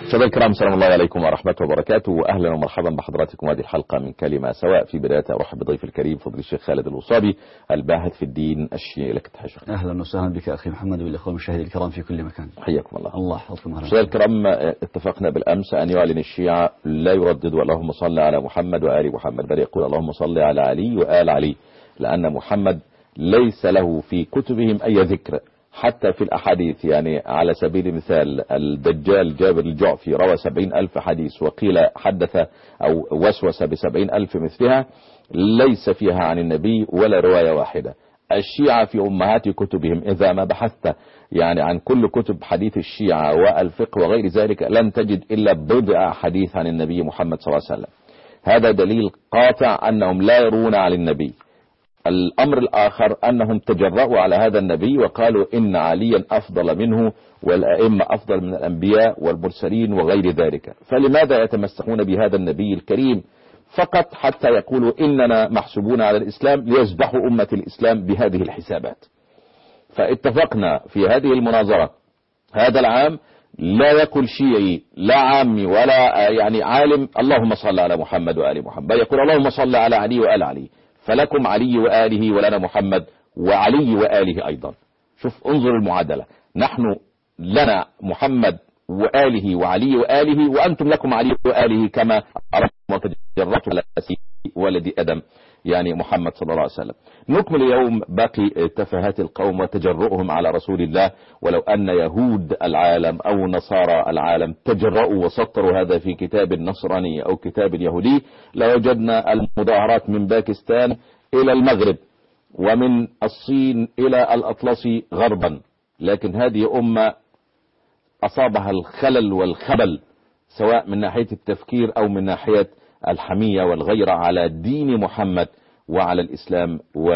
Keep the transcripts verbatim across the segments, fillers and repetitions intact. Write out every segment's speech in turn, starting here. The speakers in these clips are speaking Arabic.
مشاهدينا الكرام، سلام الله عليكم ورحمة وبركاته، وأهلا ومرحبا بحضراتكم هذه الحلقة من كلمة سواء. في بداية أرحب بضيف الكريم فضل الشيخ خالد الوصابي الباحث في الدين الشيعي. لك تحية شيخ. أهلا وسهلا بك أخي محمد والإخوة المشاهدين الكرام في كل مكان. حياكم الله. الله يحفظكم. مشاهدينا الكرام، اتفقنا بالأمس أن يعلن الشيعة لا يرددوا اللهم صل على محمد وآل محمد، بل يقول اللهم صل على علي وآل علي، لأن محمد ليس له في كتبهم أي ذكر حتى في الأحاديث. يعني على سبيل المثال الدجال جابر الجعفي روى سبعين ألف حديث، وقيل حدث أو وسوس بسبعين ألف مثلها، ليس فيها عن النبي ولا رواية واحدة. الشيعة في أمهات كتبهم إذا ما بحثت يعني عن كل كتب حديث الشيعة والفقه وغير ذلك لن تجد إلا بضع حديث عن النبي محمد صلى الله عليه وسلم. هذا دليل قاطع أنهم لا يرون عن النبي. الأمر الآخر أنهم تجرؤوا على هذا النبي وقالوا إن عليا أفضل منه والأئمة أفضل من الأنبياء والمرسلين وغير ذلك. فلماذا يتمسكون بهذا النبي الكريم فقط حتى يقولوا إننا محسوبون على الإسلام ليسبحوا أمة الإسلام بهذه الحسابات؟ فاتفقنا في هذه المناظرة هذا العام لا يقول شيعي لا عامي ولا يعني عالم اللهم صل على محمد وآل محمد، بل يقول اللهم صل على علي وآل علي، فلكم علي وآله ولنا محمد وعلي وآله أيضا. شوف انظر المعادلة، نحن لنا محمد وآله وعلي وآله، وأنتم لكم علي وآله كما أردتم وتجرأتم على ولد أدم يعني محمد صلى الله عليه وسلم. نكمل اليوم باقي تفاهات القوم وتجرؤهم على رسول الله. ولو أن يهود العالم أو نصارى العالم تجرؤوا وسطروا هذا في كتاب نصراني أو كتاب يهودي لوجدنا المظاهرات من باكستان إلى المغرب ومن الصين إلى الأطلسي غربا. لكن هذه أمة أصابها الخلل والخبل سواء من ناحية التفكير أو من ناحية الحمية والغيرة على دين محمد وعلى الإسلام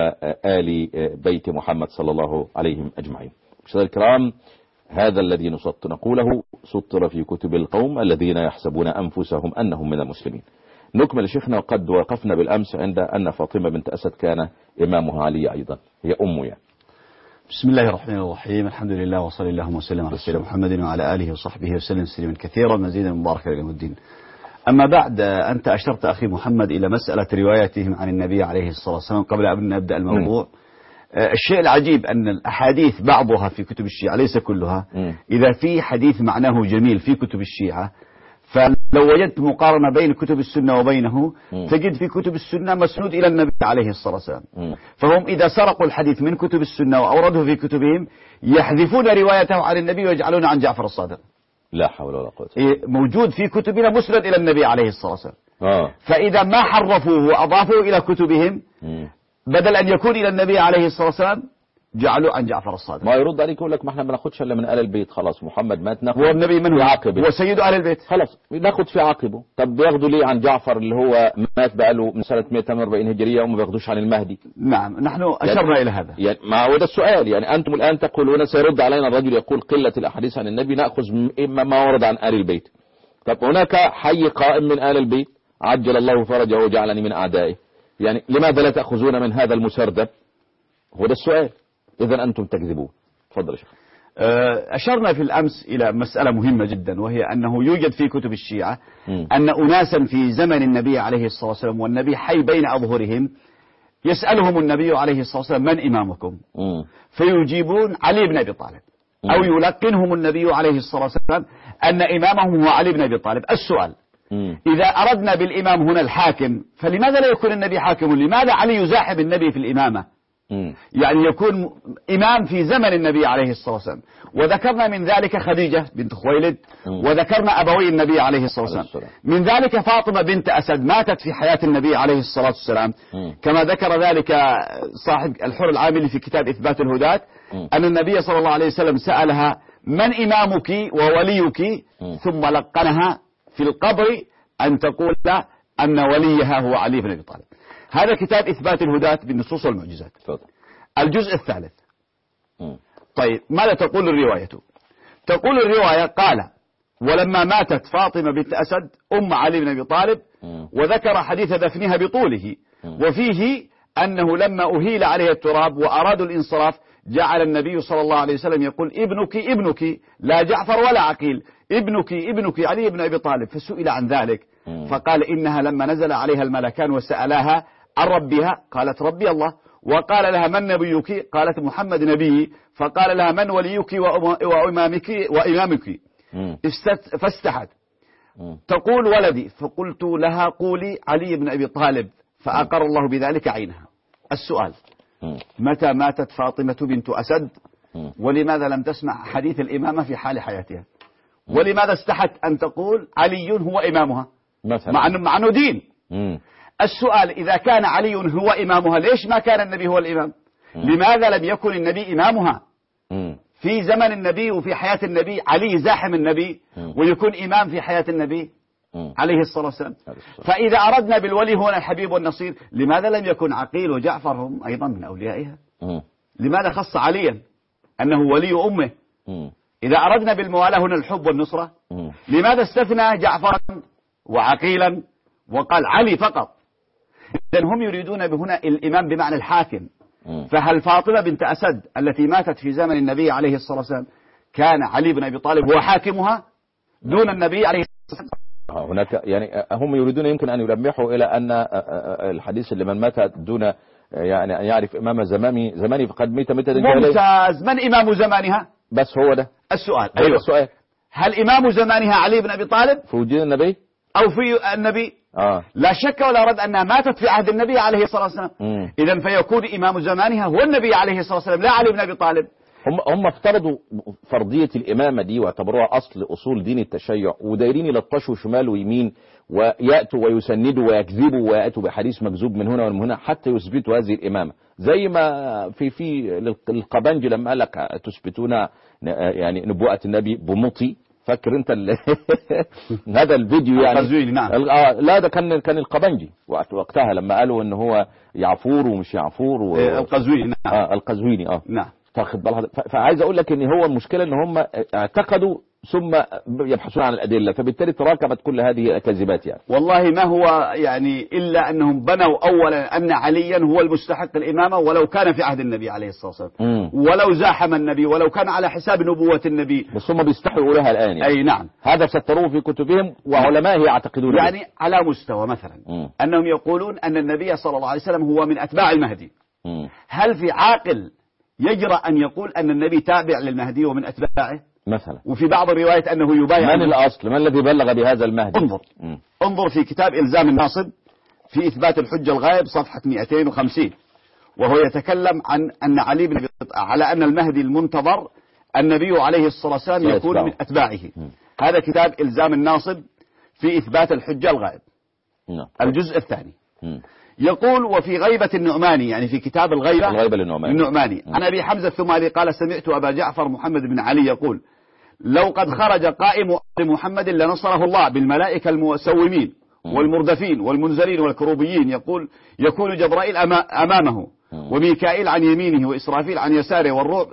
وآل بيت محمد صلى الله عليهم أجمعين. مشاهدينا الكرام، هذا الذي نسط نقوله سطر في كتب القوم الذين يحسبون أنفسهم أنهم من المسلمين. نكمل شيخنا، وقد وقفنا بالأمس عند أن فاطمة بنت أسد كان إمامها علي أيضا، هي أمه يعني. بسم الله الرحمن الرحيم، الحمد لله وصلى الله وسلم على سيدنا محمد وعلى آله وصحبه وسلم تسليما كثيرا مزيدا مباركا إلى يوم الدين. أما بعد، أنت أشرت أخي محمد إلى مسألة روايتهم عن النبي عليه الصلاة والسلام. قبل أن نبدأ الموضوع، م. الشيء العجيب أن الأحاديث بعضها في كتب الشيعة ليس كلها، م. إذا في حديث معناه جميل في كتب الشيعة فلو وجدت مقارنة بين كتب السنة وبينه م. تجد في كتب السنة مسنود إلى النبي عليه الصلاة والسلام. م. فهم إذا سرقوا الحديث من كتب السنة وأوردوه في كتبهم يحذفون روايته عن النبي ويجعلون عن جعفر الصادق. لا حول ولا قوة. موجود في كتبنا مسند إلى النبي عليه الصلاة والسلام. آه. فإذا ما حرفوه وأضافوه إلى كتبهم م. بدل أن يكون إلى النبي عليه الصلاة والسلام جعلوا عن جعفر الصادق. ما يرد عليك يقول لك ما احنا ما ناخدش الا من آل البيت، خلاص محمد مات ناخد. هو النبي من هو؟ عاقبه. هو سيد آل البيت، خلاص ناخد في عاقبه. طب بياخدوا ليه عن جعفر اللي هو مات بقاله من سنة مئة وثمانية وأربعين هجرية وما بياخدوش عن المهدي؟ نعم، نحن أشرنا يعني إلى هذا. يعني ما هو ده السؤال. يعني أنتم الآن تقولون سيرد علينا الرجل يقول قلة الأحاديث عن النبي نأخذ إما ما ورد عن آل البيت. طب هناك حي قائم من آل البيت عجل الله فرجه وجعلني من أعدائه، يعني لماذا لا تأخذون من هذا المسردب؟ هو ده السؤال. إذن أنتم تكذبون. تفضل يا شيخ. أشرنا في الأمس إلى مسألة مهمة جدا، وهي أنه يوجد في كتب الشيعة م. أن أناسا في زمن النبي عليه الصلاة والسلام والنبي حي بين أظهرهم يسألهم النبي عليه الصلاة والسلام من إمامكم؟ م. فيجيبون علي بن أبي طالب، م. أو يلقنهم النبي عليه الصلاة والسلام أن إمامهم هو علي بن أبي طالب. السؤال، م. إذا أردنا بالإمام هنا الحاكم فلماذا لا يكون النبي حاكم؟ لماذا علي يزاحم النبي في الإمامة؟ يعني يكون إمام في زمن النبي عليه الصلاة والسلام. وذكرنا من ذلك خديجة بنت خويلد، وذكرنا أبوي النبي عليه الصلاة والسلام. من ذلك فاطمة بنت أسد ماتت في حياة النبي عليه الصلاة والسلام، كما ذكر ذلك صاحب الحر العاملي في كتاب إثبات الهداة أن النبي صلى الله عليه وسلم سألها من إمامك ووليك، ثم لقنها في القبر أن تقول أن وليها هو علي بن أبي طالب. هذا كتاب إثبات الهداة بالنصوص والمعجزات. الجزء الثالث. م. طيب ماذا تقول الرواية؟ تقول الرواية قال ولما ماتت فاطمة بنت أسد أم علي بن أبي طالب م. وذكر حديث دفنها بطوله، م. وفيه أنه لما أهيل عليه التراب وأرادوا الانصراف جعل النبي صلى الله عليه وسلم يقول ابنك ابنك لا جعفر ولا عقيل، ابنك ابنك علي بن أبي طالب. فسئل عن ذلك فقال إنها لما نزل عليها الملكان وسألاها عن ربها قالت ربي الله، وقال لها من نبيك قالت محمد نبي، فقال لها من وليك وإمامك وإمامك فاستحت تقول ولدي، فقلت لها قولي علي بن أبي طالب، فأقر الله بذلك عينها. السؤال: متى ماتت فاطمة بنت أسد؟ ولماذا لم تسمع حديث الإمامة في حال حياتها؟ ولماذا استحت أن تقول علي هو إمامها مع أنه, مع أنه دين؟ السؤال: إذا كان علي هو إمامها ليش ما كان النبي هو الإمام؟ لماذا لم يكن النبي إمامها؟ في زمن النبي وفي حياة النبي علي زاحم النبي ويكون إمام في حياة النبي عليه الصلاة والسلام. فإذا أردنا بالولي هنا الحبيب والنصير، لماذا لم يكن عقيل وجعفر هم أيضا من أوليائها؟ لماذا خص عليا أنه ولي أمه؟ إذا أردنا بالموالاة هنا الحب والنصرة، لماذا استثنى جعفرا وعقيلا وقال علي فقط؟ إذن هم يريدون هنا الإمام بمعنى الحاكم. فهل فاطمة بنت أسد التي ماتت في زمن النبي عليه الصلاة والسلام كان علي بن أبي طالب هو حاكمها دون النبي عليه الصلاة والسلام؟ هناك يعني هم يريدون يمكن أن يلمحوا إلى أن الحديث اللي من مات دون يعني أن يعرف إمام زماني زماني فقد ميت ميتة جاهلية. ممتاز. من إمام زمانها؟ بس هو ده السؤال. أيوة السؤال: هل إمام زمانها علي بن أبي طالب في وجود النبي أو في النبي؟ آه. لا شك ولا رد أنها ماتت في عهد النبي عليه الصلاة والسلام. إذن فيكون إمام زمانها هو النبي عليه الصلاة والسلام لا علي بن أبي طالب. هم هم افترضوا فرضية الإمامة دي واعتبروها أصل أصول دين التشيع، ودايرين يلطشوا شمال ويمين ويأتوا ويسندوا ويكذبوا ويأتوا بحديث مكذوب من هنا ومن هنا حتى يثبتوا هذه الإمامة، زي ما في في القبنجي لما قال لك تثبتون يعني نبوءة النبي بمطي. فاكر انت هذا الفيديو يعني القزويني؟ نعم. لا ده كان كان القبنجي وقتها لما قالوا ان هو يعفور ومش يعفور و... القزويني. نعم. اه القزويني. اه نعم. تاخد بالها. فعايز اقول لك ان هو المشكله ان هم اعتقدوا ثم يبحثون عن الادله، فبالتالي تراكمت كل هذه الكذبات يعني. والله ما هو يعني الا انهم بنوا اولا ان عليا هو المستحق الامامه ولو كان في عهد النبي عليه الصلاه والسلام، ولو زاحم النبي ولو كان على حساب نبوه النبي، بس هم بيستحوا لها الان يعني. اي نعم. هذا ستروه في كتبهم وعلمائه يعتقدون يعني به. على مستوى مثلا م. انهم يقولون ان النبي صلى الله عليه وسلم هو من اتباع المهدي. م. هل في عاقل يجرأ ان يقول ان النبي تابع للمهدي ومن اتباعه مثلا؟ وفي بعض الروايات أنه يبايع. من الأصل؟ من الذي بلغ بهذا المهدي؟ انظر م. انظر في كتاب إلزام الناصب في إثبات الحجة الغائب صفحة مئتين وخمسين، وهو يتكلم عن أن علي بن على أن المهدي المنتظر النبي عليه الصلاة والسلام يكون من أتباعه. م. هذا كتاب إلزام الناصب في إثبات الحجة الغائب. م. الجزء الثاني. م. يقول: وفي غيبة النعماني، يعني في كتاب الغيبة الغيبة للنعماني النعماني عن أبي حمزة الثمالي قال: سمعت أبا جعفر محمد بن علي يقول: لو قد خرج قائم محمد لنصره الله بالملائكة المسومين والمردفين والمنزلين والكروبيين، يقول: يكون جبرائيل أمامه وميكائيل عن يمينه وإسرافيل عن يساره، والرعب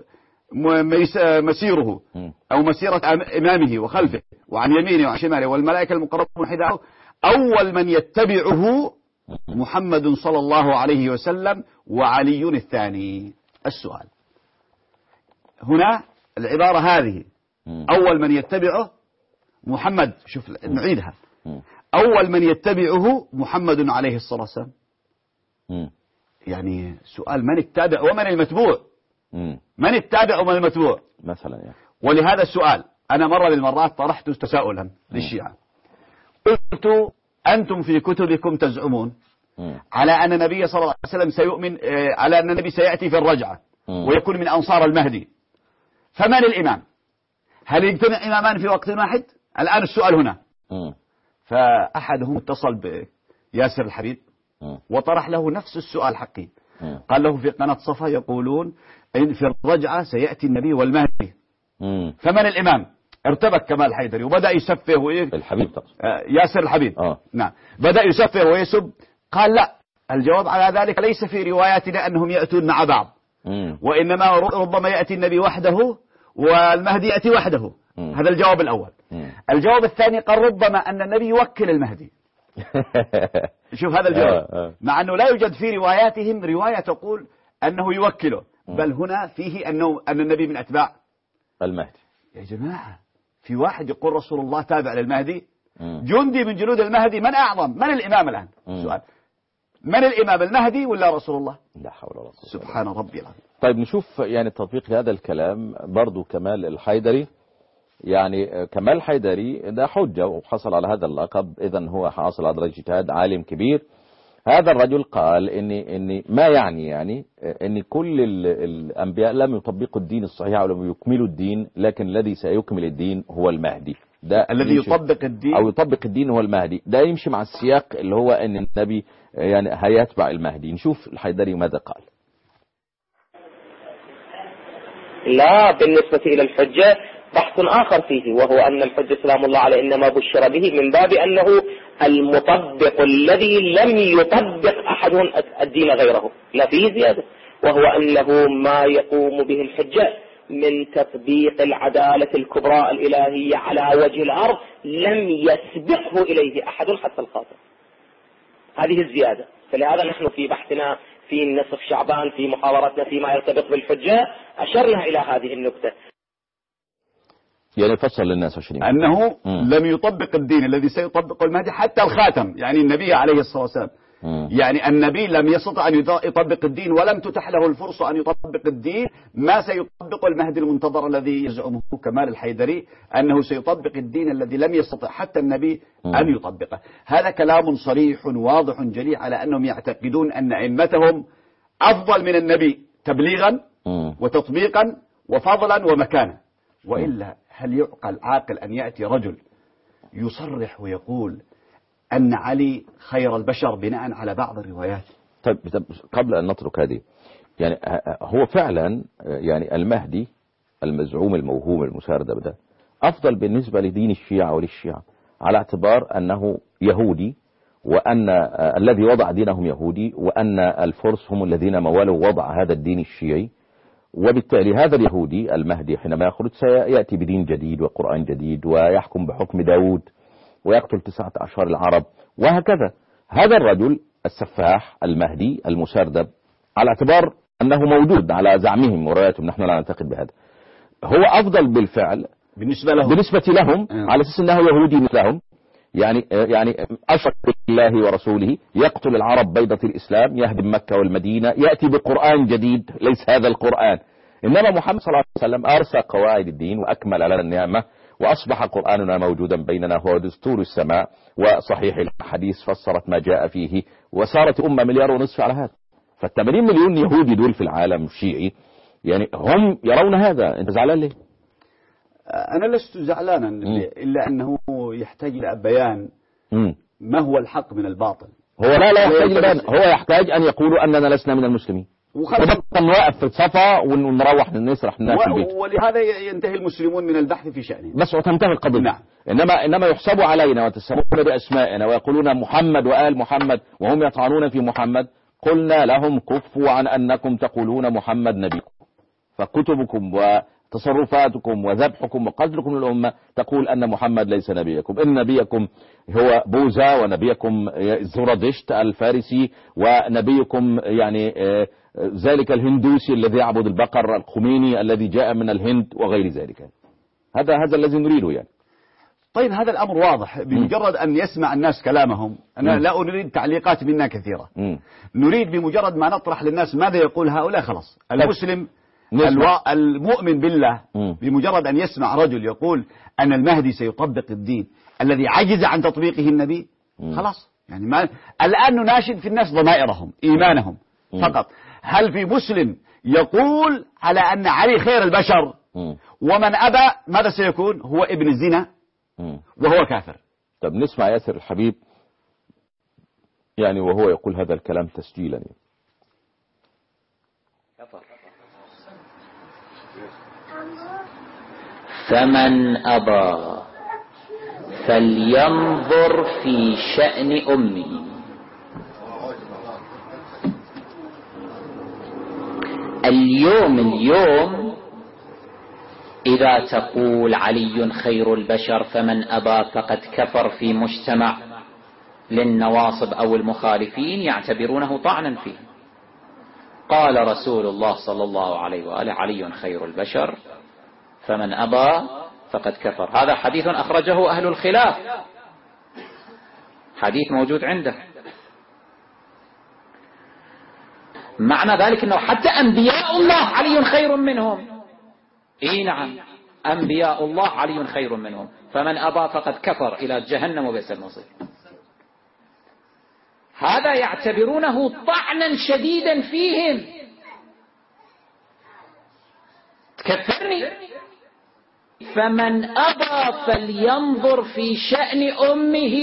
مسيره أو مسيرة إمامه وخلفه وعن يمينه وعن شماله، والملائكة المقربون حذاءه. أول من يتبعه محمد صلى الله عليه وسلم وعلي الثاني. السؤال هنا العبارة هذه: أول من يتبعه محمد، شوف نعيدها، أول من يتبعه محمد عليه الصلاة والسلام. يعني سؤال: من التابع ومن المتبوع؟ من التابع ومن المتبوع مثلا يعني. ولهذا السؤال أنا مرة من المرات طرحت تساؤلا للشيعة، قلت: أنتم في كتبكم تزعمون على أن النبي صلى الله عليه وسلم سيؤمن، على أن النبي سيأتي في الرجعة ويكون من أنصار المهدي، فمن الإمام؟ هل يجتمع إمامان في وقت واحد؟ الآن السؤال هنا. فأحدهم اتصل بياسر الحبيب وطرح له نفس السؤال حقي. قال له: في قناة صفا يقولون إن في الرجعة سيأتي النبي والمهدي، فمن الإمام؟ ارتبك كمال حيدري وبدأ يسفه وإيه الحبيب تقصد ياسر الحبيب. آه. نعم. بدأ يسفه ويسب. قال: لا، الجواب على ذلك ليس في رواياتنا أنهم يأتون مع بعض، مم. وإنما ربما يأتي النبي وحده والمهدي يأتي وحده. مم. هذا الجواب الأول. مم. الجواب الثاني قال: ربما أن النبي يوكل المهدي. شوف هذا الجواب. مع أنه لا يوجد في رواياتهم رواية تقول أنه يوكله، بل هنا فيه أنه أن النبي من أتباع المهدي. يا جماعة، في واحد يقول رسول الله تابع للمهدي، جندي من جنود المهدي. من أعظم؟ من الإمام الآن؟ سؤال، من الإمام، المهدي ولا رسول الله؟ لا حول ولا قوة. سبحان ربي العظيم. طيب نشوف يعني تطبيق هذا الكلام برضو كمال الحيدري. يعني كمال الحيدري ده حجة وحصل على هذا اللقب، إذا هو حاصل على درجة اجتهاد، عالم كبير. هذا الرجل قال إن إن ما يعني يعني إن كل الأنبياء لم يطبقوا الدين الصحيح أو لم يكملوا الدين، لكن الذي سيكمل الدين هو المهدي. ده الذي يطبق الدين أو يطبق الدين هو المهدي. ده يمشي مع السياق اللي هو إن النبي يعني هيتبع المهدي. نشوف الحيدري ماذا قال. لا، بالنسبة إلى الحجة بحث آخر فيه، وهو أن الحجة سلام الله عليه إنما بشر به من باب أنه المطبق الذي لم يطبق أحد الدين غيره. لا، فيه زيادة، وهو أنه ما يقوم به الحجة من تطبيق العدالة الكبرى الإلهية على وجه الأرض لم يسبقه إليه أحد حتى الخاطئ. هذه الزيادة. فلهذا نحن في بحثنا في نصف شعبان في محاضرتنا فيما يرتبط بالحجة أشرنا إلى هذه النقطة. يعني فصل للناس عشرين أنه م. لم يطبق الدين الذي سيطبق المهدي حتى الخاتم، يعني النبي عليه الصلاة والسلام. م. يعني النبي لم يستطع أن يطبق الدين ولم تتح له الفرصة أن يطبق الدين ما سيطبق المهدي المنتظر الذي يزعمه كمال الحيدري أنه سيطبق الدين الذي لم يستطع حتى النبي م. أن يطبقه. هذا كلام صريح واضح جلي على أنهم يعتقدون أن أئمتهم أفضل من النبي تبليغا م. وتطبيقا وفضلا ومكانا. وإلا هل يعقل عاقل أن يأتي رجل يصرح ويقول أن علي خير البشر بناء على بعض الروايات؟ طيب قبل أن نترك هذه، يعني هو فعلا يعني المهدي المزعوم الموهوم المساردب ده أفضل بالنسبة لدين الشيعة وللشيعة، على اعتبار أنه يهودي، وأن الذي وضع دينهم يهودي، وأن الفرس هم الذين مولوا وضع هذا الدين الشيعي. وبالتالي هذا اليهودي المهدي حينما يخرج سيأتي بدين جديد وقرآن جديد ويحكم بحكم داود ويقتل تسعة عشر العرب وهكذا. هذا الرجل السفاح المهدي المسردب على اعتبار أنه موجود على زعمهم ورواياتهم، نحن لا نعتقد بهذا، هو أفضل بالفعل بالنسبة لهم, بالنسبة لهم على أساس أنه يهودي مثلهم. يعني يعني أشرك بالله ورسوله، يقتل العرب بيضة الإسلام، يهدم مكة والمدينة، يأتي بقرآن جديد ليس هذا القرآن. إنما محمد صلى الله عليه وسلم أرسى قواعد الدين وأكمل لنا النعمة، وأصبح قرآننا موجودا بيننا، هو دستور السماء وصحيح الحديث فسرت ما جاء فيه، وصارت أمة مليار ونصف على هذا. فالثمانين مليون يهودي دول في العالم الشيعي يعني هم يرون هذا. أنت زعلان ليه؟ أنا لست زعلانا إلا أنه يحتاج إلى بيان ما هو الحق من الباطل. هو لا لا يحتاج لبيان، هو يحتاج أن يقولوا أننا لسنا من المسلمين، ونبقى نوقف في الصفا ونروح نسرح الناس في البيت، ولهذا ينتهي المسلمون من البحث في شأنه بس وتنتهي القضية. نعم. إنما إنما يحسبوا علينا وتسمون بأسمائنا ويقولون محمد وآل محمد وهم يطعنون في محمد. قلنا لهم كفوا عن أنكم تقولون محمد نبيكم، فكتبكم وتصرفاتكم وذبحكم وقتلكم للأمة تقول أن محمد ليس نبيكم، إن نبيكم هو بوذا، ونبيكم زرادشت الفارسي، ونبيكم يعني ذلك الهندوسي الذي يعبد البقر، الخميني الذي جاء من الهند وغير ذلك. هذا هذا الذي نريده يعني. طيب هذا الأمر واضح، بمجرد أن يسمع الناس كلامهم. أنا م. لا أريد تعليقات منا كثيرة. م. نريد بمجرد ما نطرح للناس ماذا يقول هؤلاء خلاص. المسلم الوا... المؤمن بالله م. بمجرد أن يسمع رجل يقول أن المهدي سيطبق الدين الذي عجز عن تطبيقه النبي م. خلاص. يعني ما... الآن نناشد في الناس ضمائرهم إيمانهم م. فقط. هل في مسلم يقول على أن علي خير البشر م. ومن أبى ماذا سيكون؟ هو ابن الزنا وهو كافر. طب نسمع ياسر الحبيب يعني وهو يقول هذا الكلام تسجيلا يعني. فمن أبى فلينظر في شأن أمه. اليوم اليوم إذا تقول علي خير البشر فمن أبى فقد كفر في مجتمع للنواصب أو المخالفين يعتبرونه طعنا فيه. قال رسول الله صلى الله عليه وآله علي خير البشر فمن أبى فقد كفر. هذا حديث أخرجه أهل الخلاف، حديث موجود عنده. معنى ذلك أنه حتى أنبياء الله علي خير منهم. إيه نعم، أنبياء الله علي خير منهم، فمن أبى فقد كفر إلى جهنم وبئس المصير. هذا يعتبرونه طعنا شديدا فيهم. تكفرني، فمن أبى فلينظر في شأن أمه.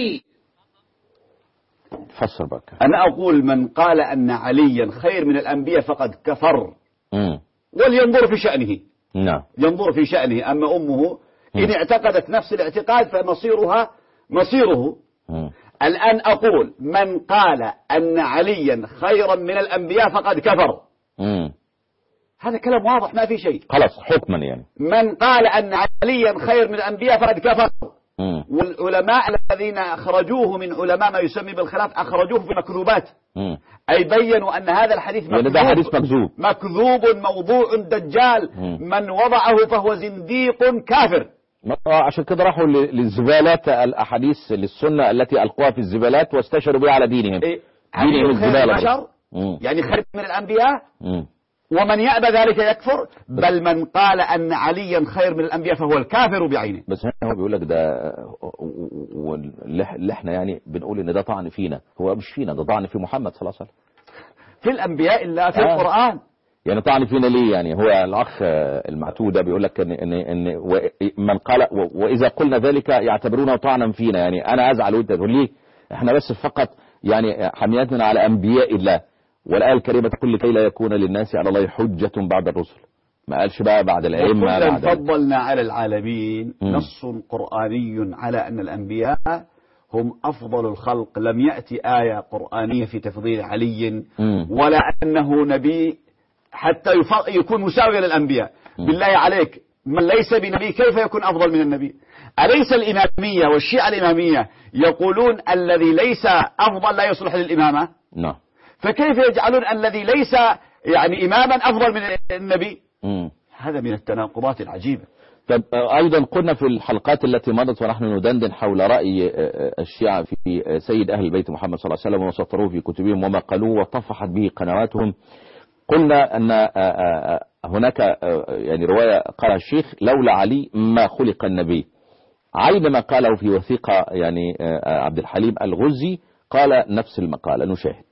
فسر بك. أنا أقول من قال أن عليا خير من الأنبياء فقد كفر. مم. ولينظر في شأنه. نعم. ينظر في شأنه. أما أمه إن اعتقدت نفس الاعتقاد فمصيرها مصيره. مم. الآن أقول من قال أن عليا خيرا من الأنبياء فقد كفر. مم. هذا كلام واضح ما في شيء. خلاص حكما يعني. من قال أن عليا خير من الأنبياء فقد كفر. مم. والعلماء الذين أخرجوه من علماء ما يسمى بالخلاف أخرجوه في مكذوبات. مم. أي بينوا أن هذا الحديث يعني ده حديث مكذوب مكذوب موضوع دجال. مم. من وضعه فهو زنديق كافر. عشان كده راحوا للزبالات الأحاديث للسنة التي ألقوها في الزبالات واستشروا بها على دينهم. إيه؟ دينهم الزبالة البشر مم. يعني خير من الأنبياء. مم. ومن يأبى ذلك يكفر. بل من قال أن عليا خير من الأنبياء فهو الكافر بعينه. بس هنا هو بيقول لك ده، واللي احنا يعني بنقول ان ده طعن فينا، هو مش فينا، ده طعن في محمد صلى الله عليه وسلم، في الأنبياء إلا في آه. القرآن. يعني طعن فينا ليه؟ يعني هو الأخ المعتودة بيقول لك ان ان ان من قال وإذا قلنا ذلك يعتبرونه طعنا فينا، يعني أنا أزعل وأنت تقول ليه؟ احنا بس فقط يعني حميتنا على أنبياء الله، والآية الكريمة تقول لكي لا يكون للناس على الله حجة بعد الرسل، ما قالش بقى بعد الأئمة. وكلا فضلنا على العالمين. م. نص قرآني على أن الأنبياء هم أفضل الخلق. لم يأتي آية قرآنية في تفضيل علي م. ولا أنه نبي حتى يكون مساويا للأنبياء. م. بالله عليك، من ليس بنبي كيف يكون أفضل من النبي؟ أليس الإمامية والشيعة الإمامية يقولون الذي ليس أفضل لا يصلح للإمامة؟ نعم. فكيف يجعلون الذي ليس يعني إماما أفضل من النبي؟ م. هذا من التناقضات العجيبة. طب أيضا قلنا في الحلقات التي مضت ونحن ندندن حول رأي الشيعة في سيد أهل البيت محمد صلى الله عليه وسلم وسطروه في كتبهم وما قالوه وطفحت به قنواتهم، قلنا أن هناك يعني رواية قالها الشيخ لولا علي ما خلق النبي، عين ما قاله في وثيقة يعني عبد الحليم الغزي قال نفس المقالة. نشاهد.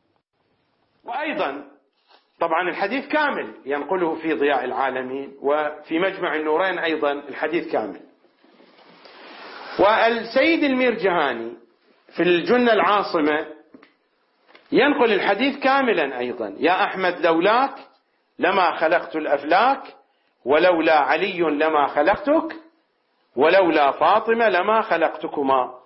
وأيضا طبعا الحديث كامل ينقله في ضياء العالمين، وفي مجمع النورين أيضا الحديث كامل. والسيد الميرجهاني في الجنة العاصمة ينقل الحديث كاملا أيضا. يا أحمد لولاك لما خلقت الأفلاك، ولولا علي لما خلقتك، ولولا فاطمة لما خلقتكما.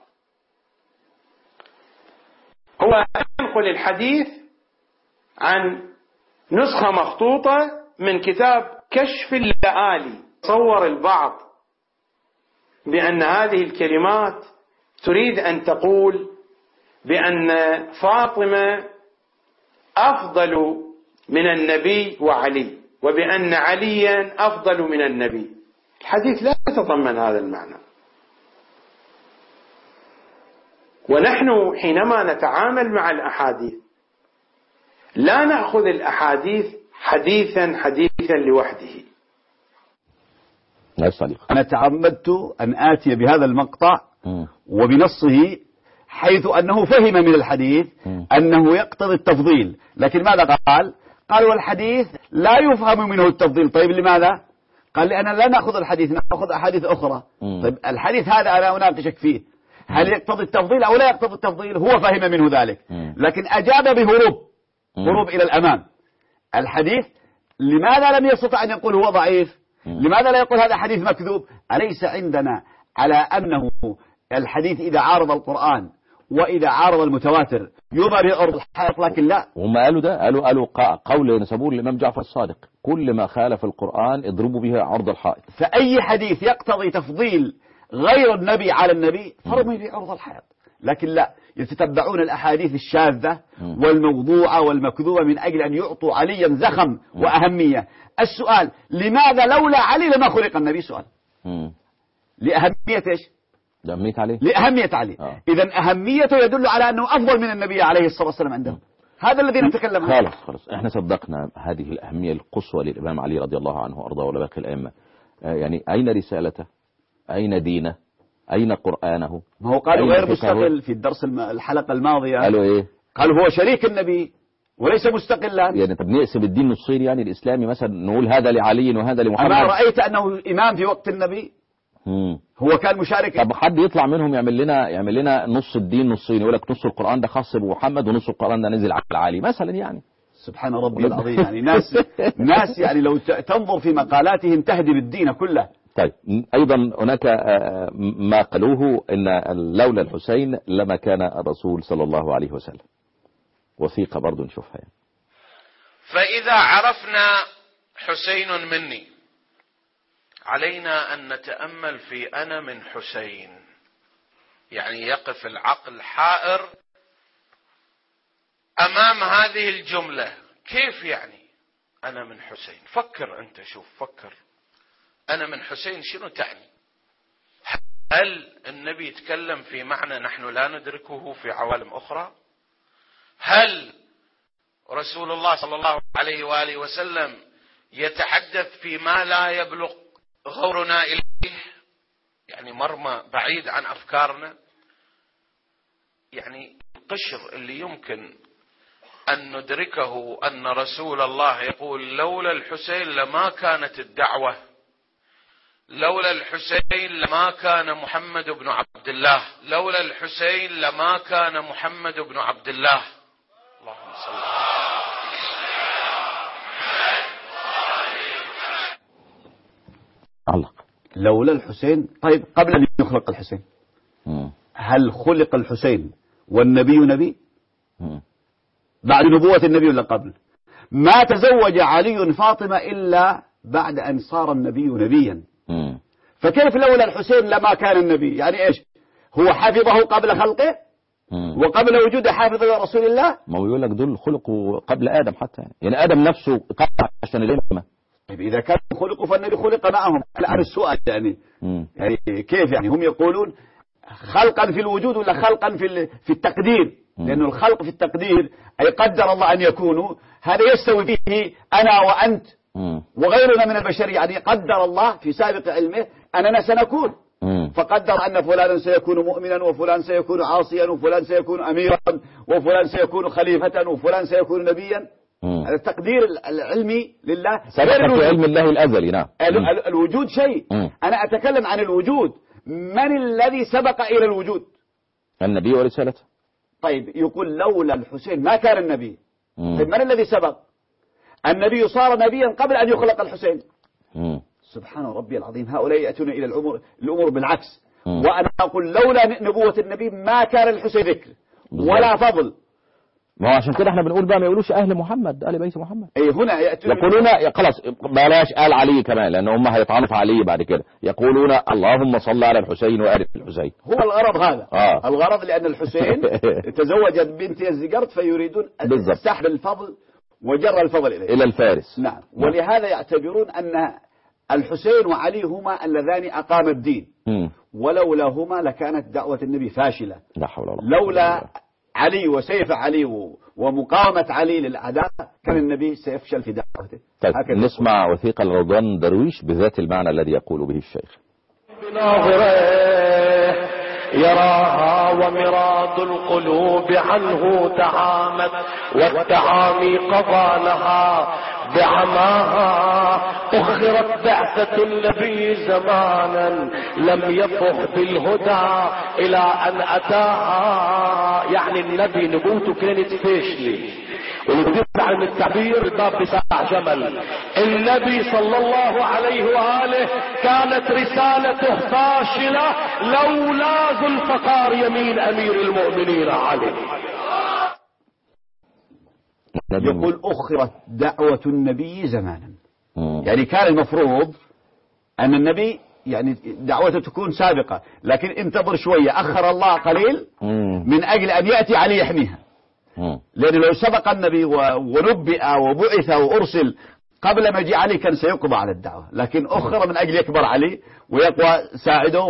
هو ينقل الحديث عن نسخة مخطوطة من كتاب كشف اللآلي. تصور البعض بأن هذه الكلمات تريد أن تقول بأن فاطمة أفضل من النبي وعلي، وبأن عليا أفضل من النبي. الحديث لا يتضمن هذا المعنى. ونحن حينما نتعامل مع الأحاديث لا نأخذ الأحاديث حديثا حديثا لوحده. أنا تعمدت أن آتي بهذا المقطع وبنصه حيث أنه فهم من الحديث أنه يقتضي التفضيل، لكن ماذا قال؟ قال والحديث لا يفهم منه التفضيل. طيب لماذا؟ قال لأننا لا نأخذ الحديث، نأخذ أحاديث أخرى. طيب الحديث هذا أنا أناقشك فيه، هل يقتضي التفضيل أو لا يقتضي التفضيل؟ هو فهم منه ذلك، لكن أجاب بهروب هروب إلى الأمام. الحديث لماذا لم يستطع أن يقول هو ضعيف؟ لماذا لا يقول هذا حديث مكذوب؟ أليس عندنا على أنه الحديث إذا عارض القرآن وإذا عارض المتواتر يبرئ أرض الحائط؟ لكن لا، هم قالوا ده، قالوا قالوا قول نسبوه للإمام جعفر الصادق كل ما خالف القرآن اضربوا به عرض الحائط. فأي حديث يقتضي تفضيل غير النبي على النبي فرمي به عرض الحائط. لكن لا، يتتبعون الأحاديث الشاذة والموضوعة والمكذوبة من أجل أن يعطوا عليا زخم وأهمية. السؤال: لماذا لولا علي لما خلق النبي؟ سؤال. لأهمية إيش؟ لأهمية علي. لأهمية علي. آه. إذن أهميته يدل على أنه أفضل من النبي عليه الصلاة والسلام عندهم. هذا الذي نتكلم عنه. خلاص خلاص احنا صدقنا هذه الأهمية القصوى للإمام علي رضي الله عنه وأرضاه ولا باقي الأئمة. آه يعني أين رسالته؟ أين دينه؟ أين قرآنه؟ ما هو قالوا غير مستقل في الدرس الحلقة الماضية. قالوا إيه؟ قالوا هو شريك النبي وليس مستقلا. يعني طب نقسم الدين نصين يعني الإسلامي مثلا نقول هذا لعلي وهذا لمحمد. أما رأيت أنه إمام في وقت النبي؟ مم. هو كان مشارك. طب حد يطلع منهم يعمل لنا يعمل لنا نص الدين نصين، يقول لك نص القرآن ده خاص بمحمد ونص القرآن ده نزل على علي مثلا يعني. سبحان ربي العظيم. يعني ناس ناس يعني لو تنظر في مقالاتهم تهدم الدين كله. طيب أيضا هناك ما قالوه إن لولا الحسين لما كان الرسول صلى الله عليه وسلم. وثيقة برضو نشوفها يعني. فإذا عرفنا حسين مني علينا أن نتأمل في أنا من حسين. يعني يقف العقل حائر أمام هذه الجملة، كيف يعني أنا من حسين؟ فكر أنت، شوف فكر أنا من حسين شنو تعني؟ هل النبي يتكلم في معنى نحن لا ندركه في عوالم أخرى؟ هل رسول الله صلى الله عليه وآله وسلم يتحدث في ما لا يبلغ غورنا إليه، يعني مرمى بعيد عن أفكارنا؟ يعني القشر اللي يمكن أن ندركه أن رسول الله يقول لولا الحسين لما كانت الدعوة، لولا الحسين لما كان محمد بن عبد الله، لولا الحسين لما كان محمد بن عبد الله. اللهم صل على علق. لولا الحسين. طيب قبل أن يخلق الحسين مم. هل خلق الحسين والنبي نبي؟ مم. بعد نبوة النبي ولا قبل؟ ما تزوج علي فاطمة إلا بعد أن صار النبي نبيا. مم. فكيف لولا الحسين لما كان النبي؟ يعني إيش؟ هو حفظه قبل خلقه مم. وقبل وجود حافظ رسول الله. ما هو يقول لك دول خلقوا قبل آدم حتى يعني, يعني آدم نفسه قطع عشان الأمة. طيب إذا كان خلقوا فالنبي خلق معهم. الآن السؤال يعني مم. يعني كيف يعني هم يقولون خلقا في الوجود ولا خلقا في في التقدير؟ لأن الخلق في التقدير أي قدر الله أن يكونوا، هذا يستوي فيه أنا وأنت مم. وغيرنا من البشر. يعني قدر الله في سابق علمه أننا سنكون، مم. فقدر أن فلانا سيكون مؤمنا وفلان سيكون عاصيا وفلان سيكون أميرا وفلان سيكون خليفة وفلان سيكون نبيا. هذا التقدير العلمي لله سبق في علم الله الأزلي. نعم. الوجود شيء. مم. أنا أتكلم عن الوجود. من الذي سبق إلى الوجود؟ النبي ورسالته. طيب يقول لولا الحسين ما كان النبي. مم. طيب من الذي سبق؟ النبي صار نبيا قبل أن يخلق الحسين. مم. سبحان ربي العظيم. هؤلاء يأتون إلى الأمور الأمور بالعكس. مم. وأنا أقول لولا نبوة النبي ما كان الحسين ذكر ولا فضل. ما هو عشان كده احنا بنقول بقى ما يقولوش أهل محمد آل بيت محمد. أي هنا يأتون يقولون خلاص بلاش آل علي كمان لأن هم هيطعنوا في علي بعد كده. يقولون اللهم صل على الحسين وآل الحسين. هو الغرض هذا. آه. الغرض لأن الحسين تزوج بنت يزدقرد فيريدون سحب الفضل وجر الفضل إليه إلى الفارس. نعم. ولهذا يعتبرون أن الحسين وعلي هما اللذان أقام الدين. م. ولولاهما لكانت دعوة النبي فاشلة. لا حول ولا قوة. لولا علي وسيف علي ومقاومة علي للأعداء كان النبي سيفشل في دعوته. طيب نسمع وثيقة لرضوان درويش بذات المعنى الذي يقول به الشيخ. بناظره يراها ومراد القلوب عنه تعامت والتعامي قضى لها بعماها. أخرت بعثة النبي زمانا لم يفح بالهدى إلى أن أتاها. يعني النبي نبوته كانت فاشلة وبتسمع من التعبير الباب بساع جمل. النبي صلى الله عليه وآله كانت رسالته فاشلة لولا ذو الفقار يمين أمير المؤمنين عليه. يقول أخرت دعوة النبي زمانا. يعني كان المفروض أن النبي يعني دعوته تكون سابقة، لكن انتظر شوية، أخر الله قليل من أجل أن يأتي علي يحميها. لأن لو سبق النبي ونبئ وبعث وأرسل قبل مجيء علي كان سيقضى على الدعوة، لكن أخر من أجل يكبر علي ويقوى ساعده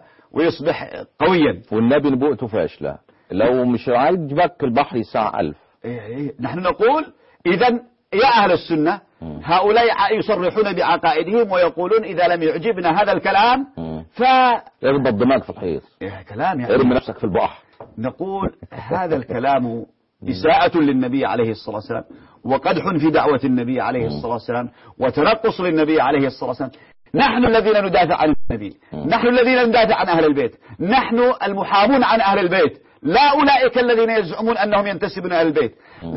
ويصبح قويا. والنبي نبوءته فاشلة، لو مش عاجبك البحر يسع ألف. إيه إيه. نحن نقول إذن يا أهل السنة هؤلاء يصرحون بعقائدهم ويقولون إذا لم يعجبنا هذا الكلام ف اربط دماغك في الحيط. إيه كلام يعني ارمي نفسك في البحر. نقول هذا الكلام إساءة للنبي عليه الصلاة والسلام، وقدح في دعوة النبي عليه الصلاة والسلام، وتنقص للنبي عليه الصلاة والسلام. نحن الذين ندافع عن النبي، نحن الذين ندافع عن أهل البيت، نحن المحامون عن أهل البيت، لا أولئك الذين يزعمون أنهم ينتسبون إلى البيت.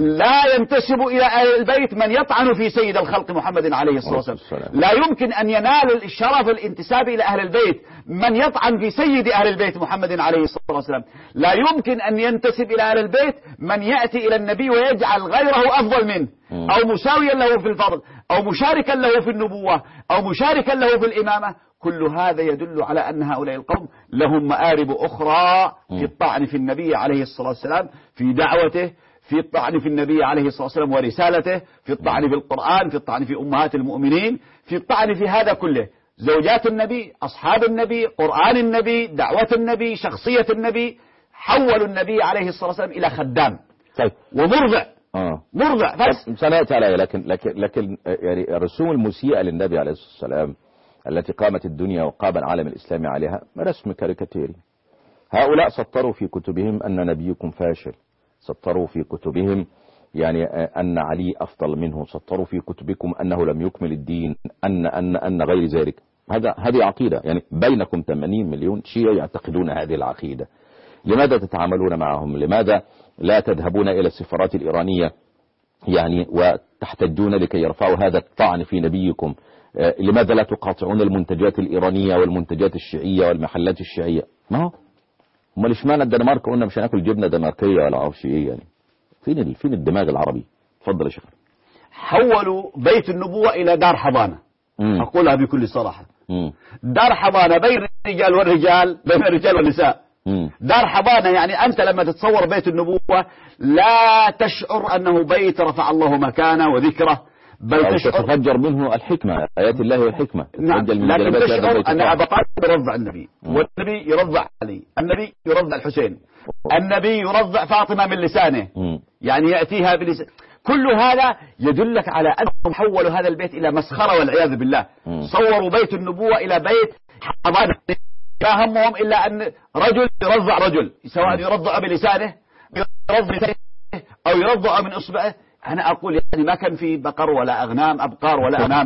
لا ينتسب إلى أهل البيت من يطعن في سيد الخلق محمد عليه الصلاة والسلام. لا يمكن أن ينال الشرف الانتساب إلى أهل البيت من يطعن في سيد أهل البيت محمد عليه الصلاة والسلام. لا يمكن أن ينتسب إلى أهل البيت من يأتي إلى النبي ويجعل غيره أفضل منه أو مساويا له في الفضل أو مشاركا له في النبوة أو مشاركا له في الإمامة. كل هذا يدل على أن هؤلاء القوم لهم مآرب أخرى في الطعن في النبي عليه الصلاة والسلام، في دعوته، في الطعن في النبي عليه الصلاة والسلام ورسالته، في الطعن في القرآن، في الطعن في أمهات المؤمنين، في الطعن في هذا كله، زوجات النبي، أصحاب النبي، قرآن النبي، دعوة النبي، شخصية النبي. حولوا النبي عليه الصلاة والسلام إلى خدام طيب ومرضع. آه. مرضع بس. سنأتي عليه، لكن لكن لكن يعني الرسوم المسيئة للنبي عليه الصلاة والسلام التي قامت الدنيا وقام العالم الإسلامي عليها رسم كاريكاتيري. هؤلاء سطروا في كتبهم أن نبيكم فاشل، سطروا في كتبهم يعني أن علي أفضل منه، سطروا في كتبكم أنه لم يكمل الدين، أن أن أن غير ذلك. هذا هذه عقيدة، يعني بينكم ثمانين مليون شيعي يعتقدون هذه العقيدة. لماذا تتعاملون معهم؟ لماذا لا تذهبون إلى السفارات الإيرانية يعني وتحتجون لكي يرفعوا هذا الطعن في نبيكم؟ لماذا لا تقاطعون المنتجات الإيرانية والمنتجات الشيعية والمحلات الشيعية؟ ما هو امال اشمعنى الدنمارك قلنا مش هناكل جبنة دنماركية ولا عارف ايه يعني؟ فين فين الدماغ العربي؟ اتفضل يا شيخ. حولوا بيت النبوة إلى دار حضانة. مم. أقولها بكل صراحة. مم. دار حضانة بين الرجال والرجال، بين الرجال والنساء. مم. دار حضانة يعني أنت لما تتصور بيت النبوة لا تشعر أنه بيت رفع الله مكانه وذكره، بل تتفجر منه الحكمة، آيات الله والحكمة. نعم. لكن تشعر أن أبا طالب يرضع النبي، مم. والنبي يرضع علي، النبي يرضع الحسين، النبي يرضع فاطمة من لسانه. مم. يعني يأتيها بلسان. كل هذا يدلك على أنهم حولوا هذا البيت إلى مسخرة والعياذ بالله. مم. صوروا بيت النبوة إلى بيت حضانة، لا همهم إلا أن رجل يرضع رجل، سواء يرضع بلسانه يرضع أو يرضع من إصبعه. أنا أقول يعني ما كان في بقر ولا أغنام، أبقار ولا أغنام،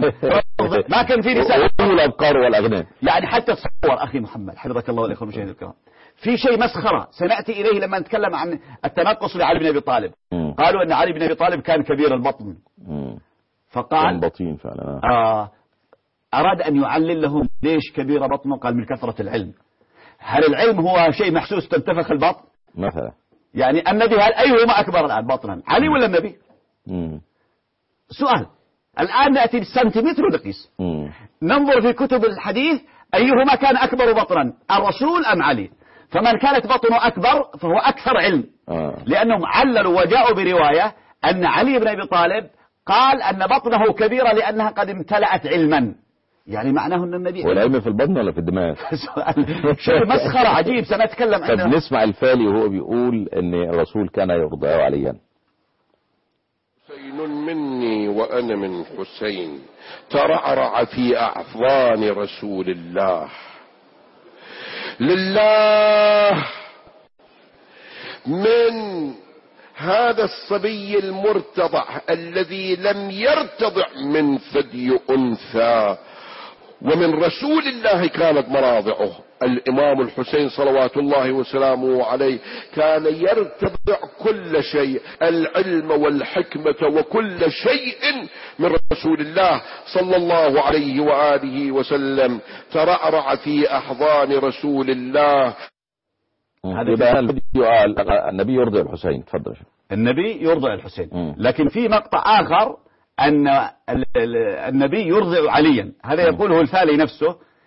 ما كان في نساء ولا أبقار ولا أغنام. يعني حتى تصور أخي محمد حفظك الله والإخوة المشاهدين الكرام، في شيء مسخرة سنأتي إليه لما نتكلم عن التنقص لعلي بن أبي طالب. م. قالوا أن علي بن أبي طالب كان كبير البطن. م. فقال بطين فعلا. آه أراد أن يعلل لهم ليش كبير بطنه، قال من كثرة العلم. هل العلم هو شيء محسوس تنتفخ البطن مثلا؟ يعني النبي هل أيهما أكبر الآن بطنا، علي ولا النبي؟ مم. سؤال. الآن نأتي بالسنتيمتر ونقيس، ننظر في كتب الحديث أيهما كان أكبر بطنا، الرسول أم علي؟ فمن كانت بطنه أكبر فهو أكثر علم. آه. لأنهم عللوا وجاءوا برواية أن علي بن أبي طالب قال أن بطنه كبيرة لأنها قد امتلأت علما، يعني معناه أن النبي والعلم في البطن ولا في الدماغ؟ شيء مسخرة عجيب سنتكلم عنه. طب نسمع الفالي وهو بيقول أن الرسول كان يرضى عليا. حسين مني وأنا من حسين، ترعرع في أعظان رسول الله، لله من هذا الصبي المرتضع الذي لم يرتضع من ثدي أنثى، ومن رسول الله كانت مراضعه. الإمام الحسين صلوات الله وسلامه عليه كان يرتضع كل شيء، العلم والحكمة وكل شيء من رسول الله صلى الله عليه وآله وسلم، ترعرع في أحضان رسول الله. هذا النبي يرضع الحسين. تفضل. النبي يرضع الحسين، لكن في مقطع آخر أن النبي يرضع عليا، هذا يقوله الفالي نفسه،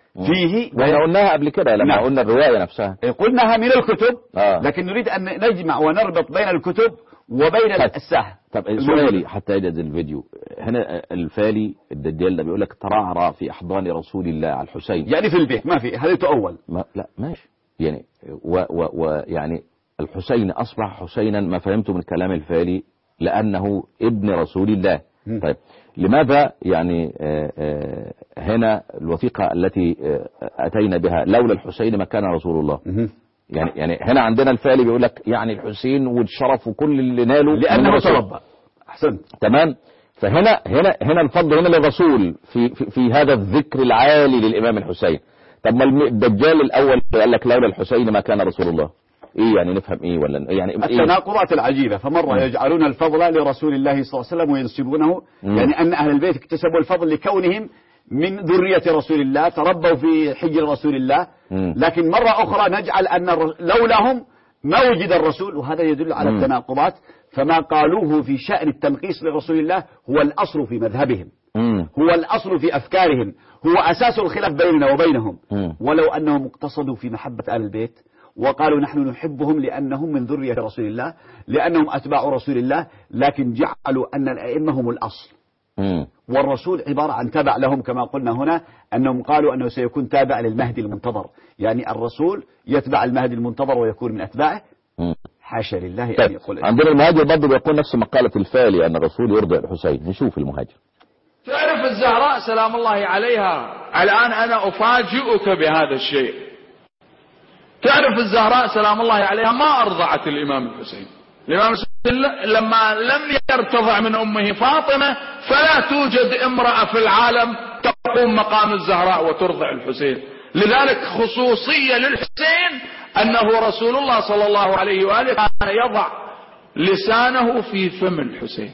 فيه. واحنا قلناها قبل كده لما نعم. قلنا الرواية نفسها قلناها من الكتب. آه. لكن نريد أن نجمع ونربط بين الكتب وبين طيب. الساحة. طب سؤالي حتى يجد الفيديو هنا، الفالي الدجال ده بيقول لك ترعرع في أحضان رسول الله على الحسين، يعني في البيت ما في، هذا تؤول. ما لا ماشي يعني ويعني الحسين أصبح حسينا، ما فهمته من كلام الفالي، لأنه ابن رسول الله. م. طيب لماذا يعني آآ آآ هنا الوثيقة التي أتينا بها لولا الحسين ما كان رسول الله؟ م. يعني يعني هنا عندنا الفالي بيقول لك يعني الحسين والشرف وكل اللي ناله لأنه تربى. أحسنت. تمام. فهنا هنا هنا الفضل هنا للرسول في, في في هذا الذكر العالي للإمام الحسين. طب ما الدجال الأول قال لك لولا الحسين ما كان رسول الله، ايه يعني نفهم ايه ولا يعني إيه؟ التناقضات العجيبة. فمرة م. يجعلون الفضل لرسول الله صلى الله عليه وسلم وينسبونه م. يعني أن أهل البيت اكتسبوا الفضل لكونهم من ذرية رسول الله، تربوا في حجر رسول الله. م. لكن مرة أخرى نجعل أن لولاهم ما وجد الرسول، وهذا يدل على م. التناقضات. فما قالوه في شأن التنقيص لرسول الله هو الأصل في مذهبهم، م. هو الأصل في أفكارهم، هو أساس الخلاف بيننا وبينهم. م. ولو أنهم اقتصدوا في محبة أهل البيت وقالوا نحن نحبهم لأنهم من ذرية رسول الله، لأنهم أتباع رسول الله، لكن جعلوا أن الأئمة هم الأصل. م. والرسول عبارة عن تبع لهم، كما قلنا هنا أنهم قالوا أنه سيكون تابع للمهدي المنتظر، يعني الرسول يتبع المهدي المنتظر ويكون من أتباعه. م. حاشا لله أن يقول. عندنا المهاجر برضه بيقول نفس مقالة الفالي أن الرسول يرضي الحسين. نشوف المهاجر. تعرف الزهراء سلام الله عليها، الآن أنا أفاجئك بهذا الشيء. تعرف الزهراء سلام الله عليها ما أرضعت الإمام الحسين. الإمام الحسين لما لم يرتضع من أمه فاطمة فلا توجد امرأة في العالم تقوم مقام الزهراء وترضع الحسين. لذلك خصوصية للحسين أنه رسول الله صلى الله عليه وآله كان يضع لسانه في فم الحسين،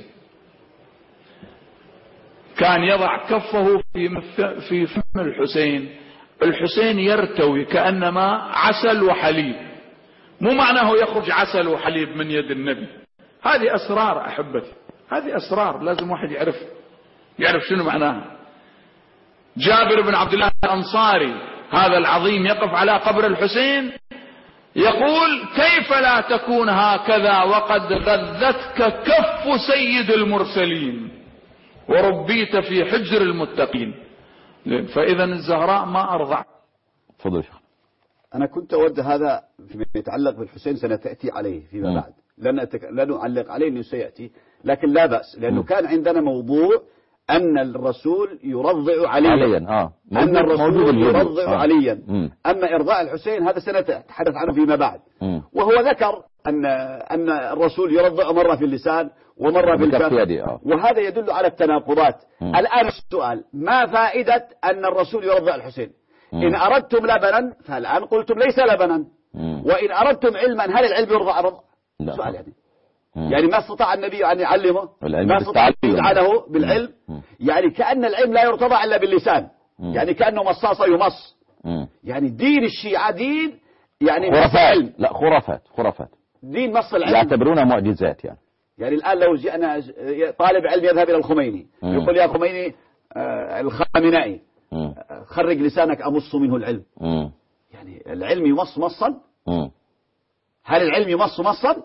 كان يضع كفه في في فم الحسين. الحسين يرتوي كأنما عسل وحليب، مو معناه يخرج عسل وحليب من يد النبي. هذه أسرار أحبتي، هذه أسرار لازم واحد يعرف يعرف شنو معناها. جابر بن عبد الله الأنصاري هذا العظيم يقف على قبر الحسين يقول كيف لا تكون هكذا وقد غذتك كف سيد المرسلين وربيت في حجر المتقين. فإذا الزهراء ما أرضع. تفضل. أنا كنت أود هذا فيما يتعلق بالحسين سنتأتي عليه فيما بعد، لن أتك... لن أعلق عليه أنه سيأتي، لكن لا بأس لأنه م. كان عندنا موضوع أن الرسول يرضع عليا, عليا. آه. أن الرسول يرضع آه. عليا. م. أما إرضاء الحسين هذا سنتحدث عنه فيما بعد. م. وهو ذكر أن أن الرسول يرضع مرة في اللسان ومرة في الكف، آه. وهذا يدل على التناقضات. م. الآن السؤال ما فائدة أن الرسول يرضع الحسين؟ م. إن أردتم لبنا فالآن قلتم ليس لبنا، م. وإن أردتم علما هل العلم يرضع رضع؟ سؤال يعني مم. يعني ما استطاع النبي أن يعلمه، ما استطاع أن يجعله بالعلم. مم. يعني كأن العلم لا يرتضع إلا باللسان. مم. يعني كأنه مصاصة يمص. مم. يعني دين الشيعة دين يعني خرافات، لا خرافات خرافات دين مص العلم، يعتبرونها معجزات. يعني يعني الآن لو جاءنا طالب علم يذهب إلى الخميني مم. يقول يا خميني آه الخامنائي آه خرج لسانك أمص منه العلم. مم. يعني العلم يمص مصا. مم. هل العلم يمص مصا؟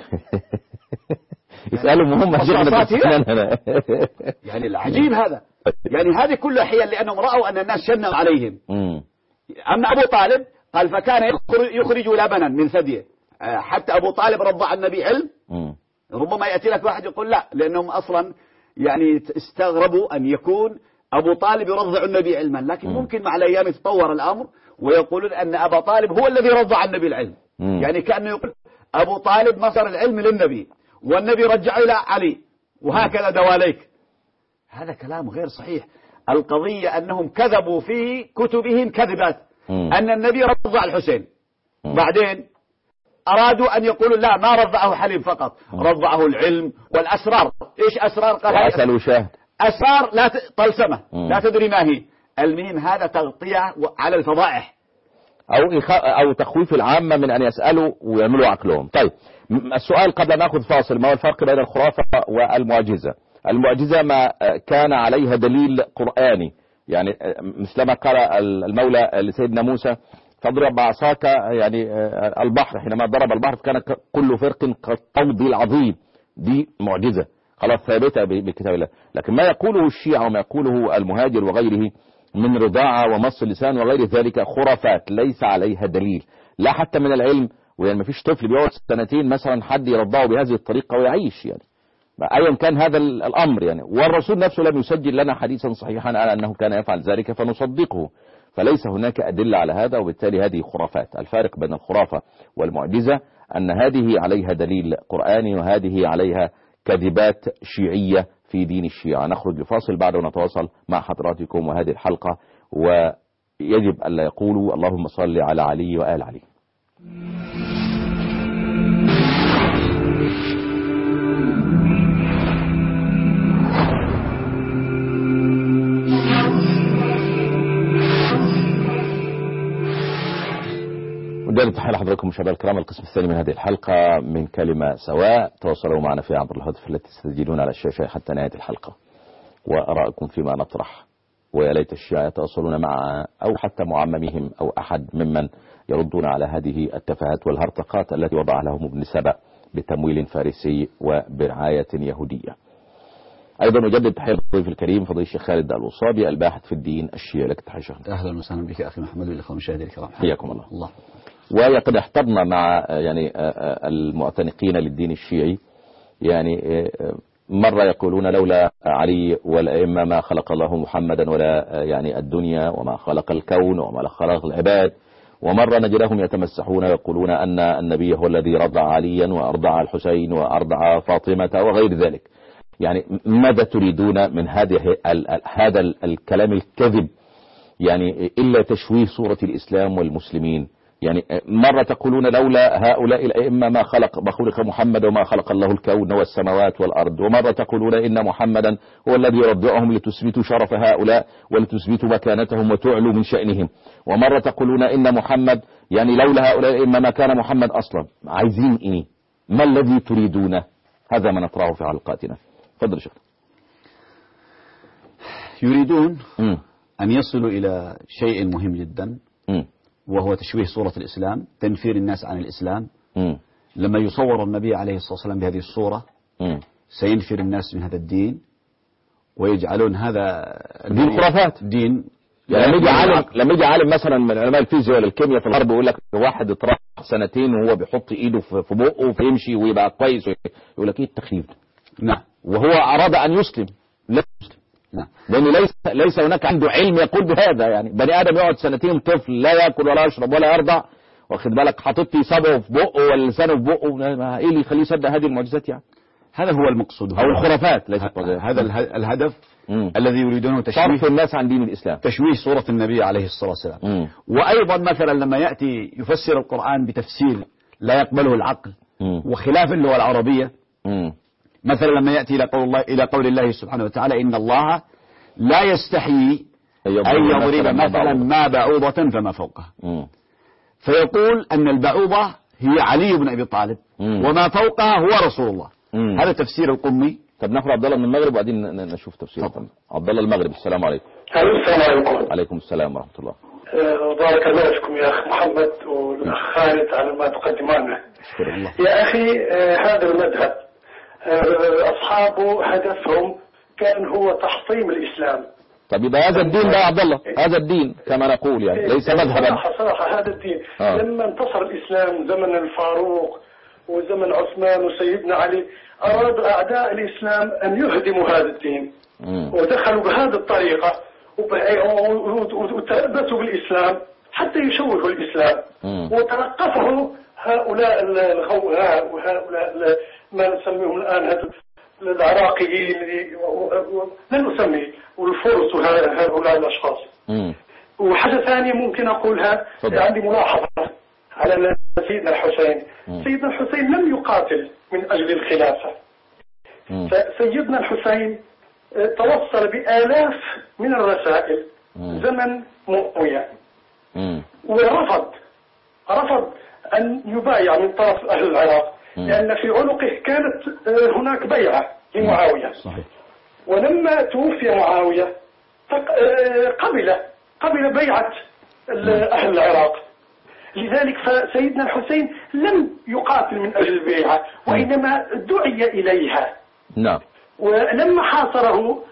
يسألوا مهم يعني العجيب هذا. يعني هذه كلها حيل لأنهم رأوا أن الناس شنوا عليهم. أما أبو طالب قال فكان يخرج لبنا من ثديه، حتى أبو طالب رضع النبي علم. ربما يأتي لك واحد يقول لا، لأنهم أصلا يعني استغربوا أن يكون أبو طالب يرضع النبي علما، لكن ممكن مع الأيام يتطور الأمر ويقولون أن أبا طالب هو الذي رضع النبي العلم. يعني كأنه يقول أبو طالب مصدر العلم للنبي والنبي رجعه إلى علي وهكذا دواليك. هذا كلام غير صحيح. القضية أنهم كذبوا في كتبهم كذبات أن النبي رضع الحسين، بعدين أرادوا أن يقولوا لا ما رضعه حليم فقط، رضعه العلم والأسرار. إيش أسرار؟ قال وعسل وشهد. أسرار لا تطلسمة لا تدري ما هي. المهم هذا تغطية على الفضائح أو أو تخويف العامة من أن يسألوا ويعملوا عقلهم. طيب السؤال قبل أن نأخذ فاصل، ما هو الفرق بين الخرافة والمعجزة؟ المعجزة ما كان عليها دليل قرآني يعني مثلما قال المولى لسيدنا موسى فاضرب بعصاك يعني البحر، حينما ضرب البحر كان كل فرق كالطود العظيم. دي معجزة خلاص ثابتة بكتاب الله. لكن ما يقوله الشيعة وما يقوله المهاجر وغيره من رضاعة ومص اللسان وغير ذلك خرافات ليس عليها دليل، لا حتى من العلم. ويعني ما فيش طفل بيقعد سنتين مثلا حد يرضعه بهذه الطريقة ويعيش يعني أيا كان هذا الأمر يعني. والرسول نفسه لم يسجل لنا حديثا صحيحا على أنه كان يفعل ذلك فنصدقه، فليس هناك أدلة على هذا، وبالتالي هذه خرافات. الفارق بين الخرافة والمعجزة أن هذه عليها دليل قرآني وهذه عليها كذبات شيعية في دين الشيعة. نخرج لفاصل بعد ونتواصل مع حضراتكم وهذه الحلقة. ويجب ألا يقولوا اللهم صل على علي وآل علي. ودائما تحية لحضراتكم مشاهدينا الكرام. القسم الثاني من هذه الحلقة من كلمة سواء. تواصلوا معنا في عبر الهاتف التي تسجلون على الشاشة حتى نهاية الحلقة، وأراءكم فيما نطرح. ويا ليت الشيعة يتواصلون مع أو حتى معممهم أو أحد ممن يردون على هذه التفاهات والهرطقات التي وضعها لهم ابن سبأ بتمويل فارسي وبرعاية يهودية. أيضا أجدد تحية الضيف الكريم فضيل الشيخ خالد الوصابي الباحث في الدين الشيعي. لك تحية شيخ. أهلا وسهلا بك أخي محمد والإخوة المشاهدين الكرام. حياكم الله. الله. وقد احتضنا مع يعني المعتنقين للدين الشيعي يعني مرة يقولون لولا علي والأئمة ما خلق الله محمدا ولا يعني الدنيا وما خلق الكون وما خلق العباد. ومرة نجدهم يتمسحون ويقولون أن النبي هو الذي رضع عليا وأرضع الحسين وأرضع فاطمة وغير ذلك. يعني ماذا تريدون من هذه هذا الكلام الكذب يعني إلا تشويه صورة الإسلام والمسلمين؟ يعني مرة تقولون لولا هؤلاء الأئمة ما خلق ما خلق محمد وما خلق الله الكون والسماوات والأرض. ومرة تقولون إن محمدا هو الذي يرضعهم لتثبتوا شرف هؤلاء ولتثبتوا مكانتهم وتعلوا من شأنهم. ومرة تقولون إن محمد يعني لولا هؤلاء الأئمة ما كان محمد أصلا. عايزين إيه؟ ما الذي تريدونه؟ هذا ما نطرحه في حلقاتنا. تفضل شيخ. يريدون م. أن يصلوا إلى شيء مهم جدا م. وهو تشويه صورة الإسلام، تنفير الناس عن الإسلام. م. لما يصور النبي عليه الصلاة والسلام بهذه الصورة م. سينفر الناس من هذا الدين ويجعلون هذا دين خرافات. دين يعني لما يجي عالم لما يجي عالم مثلا من علماء الفيزياء ولا الكيمياء في الغرب يقول لك واحد اتراح سنتين وهو بيحط ايده في بقه فيمشي ويبقى كويس، يقول لك ايه التخييف ده؟ نعم. وهو أراد أن يسلم لا يسلم. نعم. لأن ليس ليس هناك عنده علم يقول بهذا. يعني بني آدم يقعد سنتين طفل لا يأكل ولا يشرب ولا يرضع، واخد بالك، حاطط لي صبعه في بقه ولا لسانه في بقه، ايه اللي يخليه يصدق هذه المعجزات؟ يعني هذا هو المقصود أو الخرافات. ليس هذا الهدف مم. الذي يريدونه تشويه صرف الناس عن دين الإسلام، تشويه صورة النبي عليه الصلاة والسلام. مم. وأيضا مثلا لما يأتي يفسر القرآن بتفسير لا يقبله العقل مم. وخلاف اللغة العربية، مم. مثلا لما يأتي إلى قول الله إلى قول الله سبحانه وتعالى إن الله لا يستحيي أن يضرب مثلا ما بعوضة فما فوقها، مم. فيقول أن البعوضة هي علي بن أبي طالب مم. وما فوقها هو رسول الله. مم. هذا تفسير القمي. طب ناخذ عبد الله من المغرب وبعدين نشوف تفسير عبد الله المغرب. السلام عليكم. السلام عليكم. عليكم السلام ورحمة الله. بارك الله فيكم يا أخ محمد والأخ خالد على ما تقدمانه. شكرا الله. يا أخي هذا المذهب أصحابه هدفهم كان هو تحطيم الإسلام. طب يبقى هذا الدين بقى عبد الله، هذا الدين كما نقول يعني ليس مذهبا. صراحة صراحة هذا الدين آه. لما انتصر الإسلام زمن الفاروق وزمن عثمان وسيدنا علي أراد أعداء الإسلام أن يهدموا هذا الدين. مم. ودخلوا بهذه الطريقة وتلبسوا بالإسلام حتى يشوهوا الإسلام. مم. وتلقفه هؤلاء الغوغاء وهؤلاء ما نسميهم الآن العراقيين لن نسمي والفرس وهؤلاء الأشخاص. مم. وحاجة ثانية ممكن أقولها، عندي ملاحظة على سيدنا الحسين. مم. سيدنا الحسين لم يقاتل من أجل الخلافة. مم. فسيدنا الحسين توصل بآلاف من الرسائل مم. زمن معاوية مم. ورفض رفض أن يبايع من طرف أهل العراق، مم. لأن في عنقه كانت هناك بيعة لمعاوية. صحيح. ولما توفي معاوية قبل قبل بيعة أهل العراق. لذلك فسيدنا الحسين لم يقاتل من أجل البيعة وإنما دعي إليها. نعم. ولما حاصره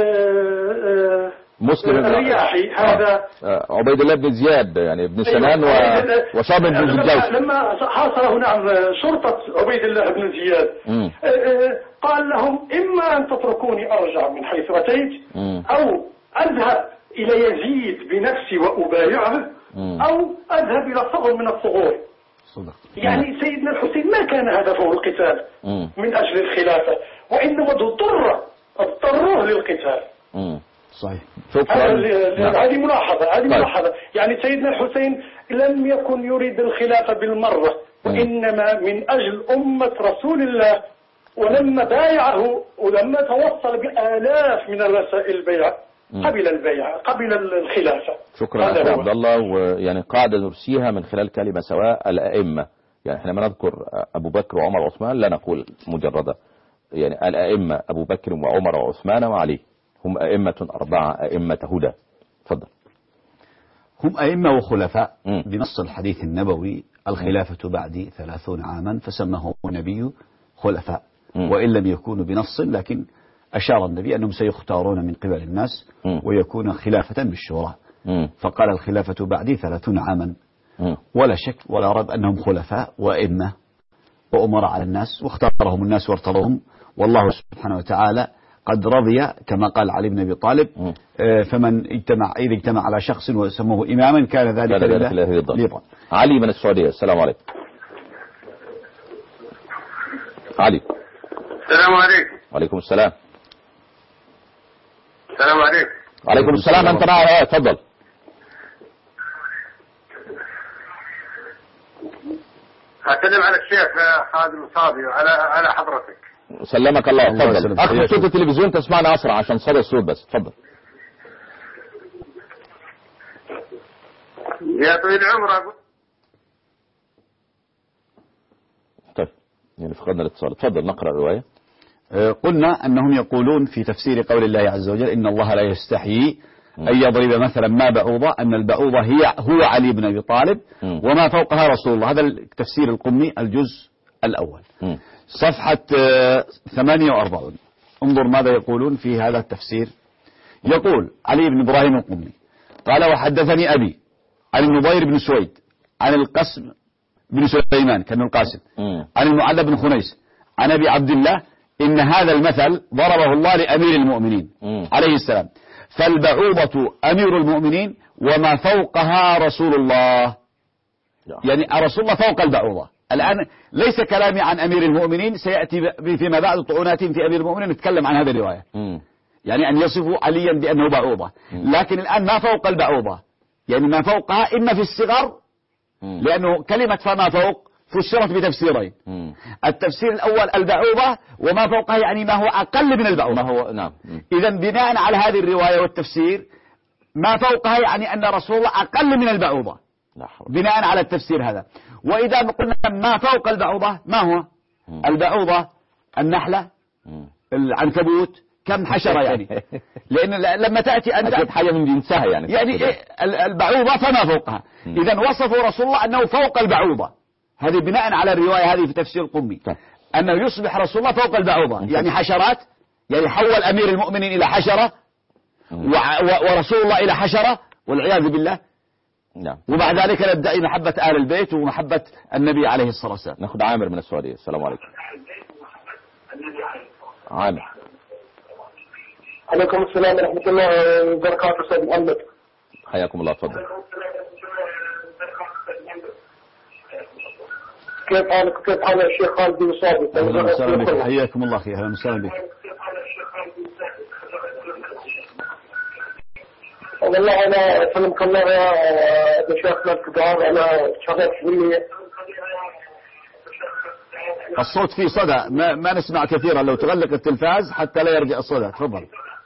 مسلم الرياحي هذا عبيد الله بن زياد يعني ابن سنان وصابر بن الجوش، لما حاصره نعم شرطة عبيد الله بن زياد م. قال لهم إما أن تتركوني أرجع من حيث أتيت م. أو أذهب إلى يزيد بنفسي وأبايعه م. أو أذهب إلى ثغر من الثغور. يعني سيدنا الحسين ما كان هدفه القتال م. من أجل الخلافة، وإنما اضطر اضطروه للقتال. م. صحيح. هذه ملاحظة هذه ملاحظة يعني سيدنا الحسين لم يكن يريد الخلافة بالمرة، وإنما من أجل أمة رسول الله. ولما بايعه ولما توصل بآلاف من الرسائل البيعة قبل البيعة قبل الخلافة. شكرا أخي عبد الله. ويعني قاعدة نرسيها من خلال كلمة سواء الأئمة، يعني احنا ما نذكر أبو بكر وعمر وعثمان لا نقول مجردة، يعني الأئمة أبو بكر وعمر وعثمان وعلي هم أئمة أربعة أئمة هدى. تفضل. هم أئمة وخلفاء م. بنص الحديث النبوي الخلافة بعدي ثلاثون عاما فسمه النبي خلفاء م. وإن لم يكونوا بنص، لكن أشار النبي أنهم سيختارون من قبل الناس م. ويكون خلافة بالشورى م. فقال الخلافة بعدي ثلاثون عاما م. ولا شك ولا ريب أنهم خلفاء وأئمة وأمراء على الناس واختارهم الناس وارتضوهم، والله سبحانه وتعالى قد رضي كما قال علي بن أبي طالب آه فمن اجتمع إذا اجتمع على شخص وسموه إماما كان ذلك لله رضا. علي من السعودية، السلام عليكم. علي. السلام عليكم. وعليكم السلام. السلام عليكم. وعليكم السلام. أنت معي؟ تفضل. أسلم على الشيخ خالد المصابي وعلى على حضرتك. سلمك الله. تفضل. أخذ صوت التلفزيون تسمعنا أسرع عشان صدى الصوت بس. تفضل. يا طويل العمر أقول. طيب يعني فقدنا الاتصال. تفضل نقرأ الرواية. قلنا أنهم يقولون في تفسير قول الله عز وجل إن الله لا يستحيي أن يضرب مثلا ما بعوضة، أن البعوضة هي هو علي بن أبي طالب وما فوقها رسول الله. هذا التفسير القمي الجزء الأول صفحة ثمانية وأربعين. انظر ماذا يقولون في هذا التفسير. يقول علي بن إبراهيم القمي قال وحدثني أبي عن النضير بن سويد عن القاسم بن سليمان كان القاسم عن المعلى بن خنيس عن أبي عبد الله إن هذا المثل ضربه الله لأمير المؤمنين عليه السلام، فالبعوضة أمير المؤمنين وما فوقها رسول الله. يعني رسول الله فوق البعوضة. الآن ليس كلامي عن أمير المؤمنين، سيأتي فيما بعد طعونات في أمير المؤمنين نتكلم عن هذه الرواية، يعني أن يصفوا عليا بأنه بعوضة، لكن الآن ما فوق البعوضة، يعني ما فوقها إما في الصغر، لأنه كلمة فما فوق فسرت بتفسيرين. التفسير الأول البعوضة وما فوقها يعني ما هو أقل من البعوضة. ما هو نعم. إذا بناء على هذه الرواية والتفسير ما فوقها يعني أن رسول الله أقل من البعوضة بناء على التفسير هذا. وإذا قلنا ما فوق البعوضة ما هو؟ البعوضة النحلة العنكبوت كم حشرة يعني، لأن لما تأتي أنت حاجة من جنسها يعني يعني البعوضة فما فوقها. إذا وصفوا رسول الله أنه فوق البعوضة، هذه بناء على الرواية هذه في تفسير القمي أنه يصبح رسول الله فوق البعوضة، يعني حشرات، يعني حول أمير المؤمنين إلى حشرة ورسول الله إلى حشرة والعياذ بالله. نعم. وبعد ذلك ندعي محبة آل البيت ومحبة النبي عليه الصلاة والسلام. نأخذ عامر من السعودية. السلام عليكم. عامر. عليكم السلام ورحمة الله وبركاته. أستاذ محمد حياكم الله. تفضل. كيف حالك؟ كيف حال الشيخ خالد بن صابر؟ أهلا وسهلا بك. حياكم الله أخي. أهلا وسهلا بك. والله أنا سلمك الله يا شيخنا الكبار، أنا شغال شوية. الصوت فيه صدى ما, ما نسمع كثيرا، لو تغلق التلفاز حتى لا يرجع الصدى. تفضل.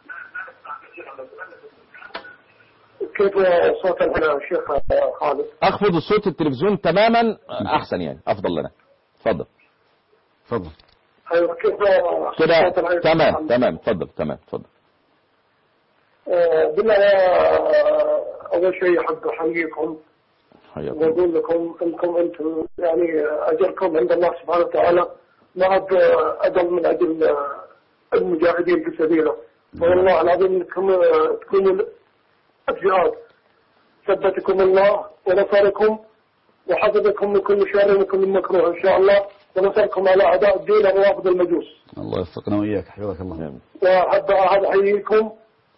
كيف صوت أنا شيخ خالد؟ أخفض الصوت التلفزيون تماما أحسن يعني أفضل لنا. تفضل. تفضل. أيوة كيف كده تمام تمام. تفضل. تمام. تفضل. بالله أول شيء حق أحييكم وأقول لكم أنكم أنتم يعني أجركم عند الله سبحانه وتعالى ما هو أجل من أجل المجاهدين في سبيله، والله العظيم أنكم تكونوا الجهاد ثبتكم الله ونصركم وحفظكم من كل شر ومن كل مكروه إن شاء الله، ونصركم على أعداء الدين وروافض المجوس. الله يوفقنا وإياك حفظك الله. وأحب أحييكم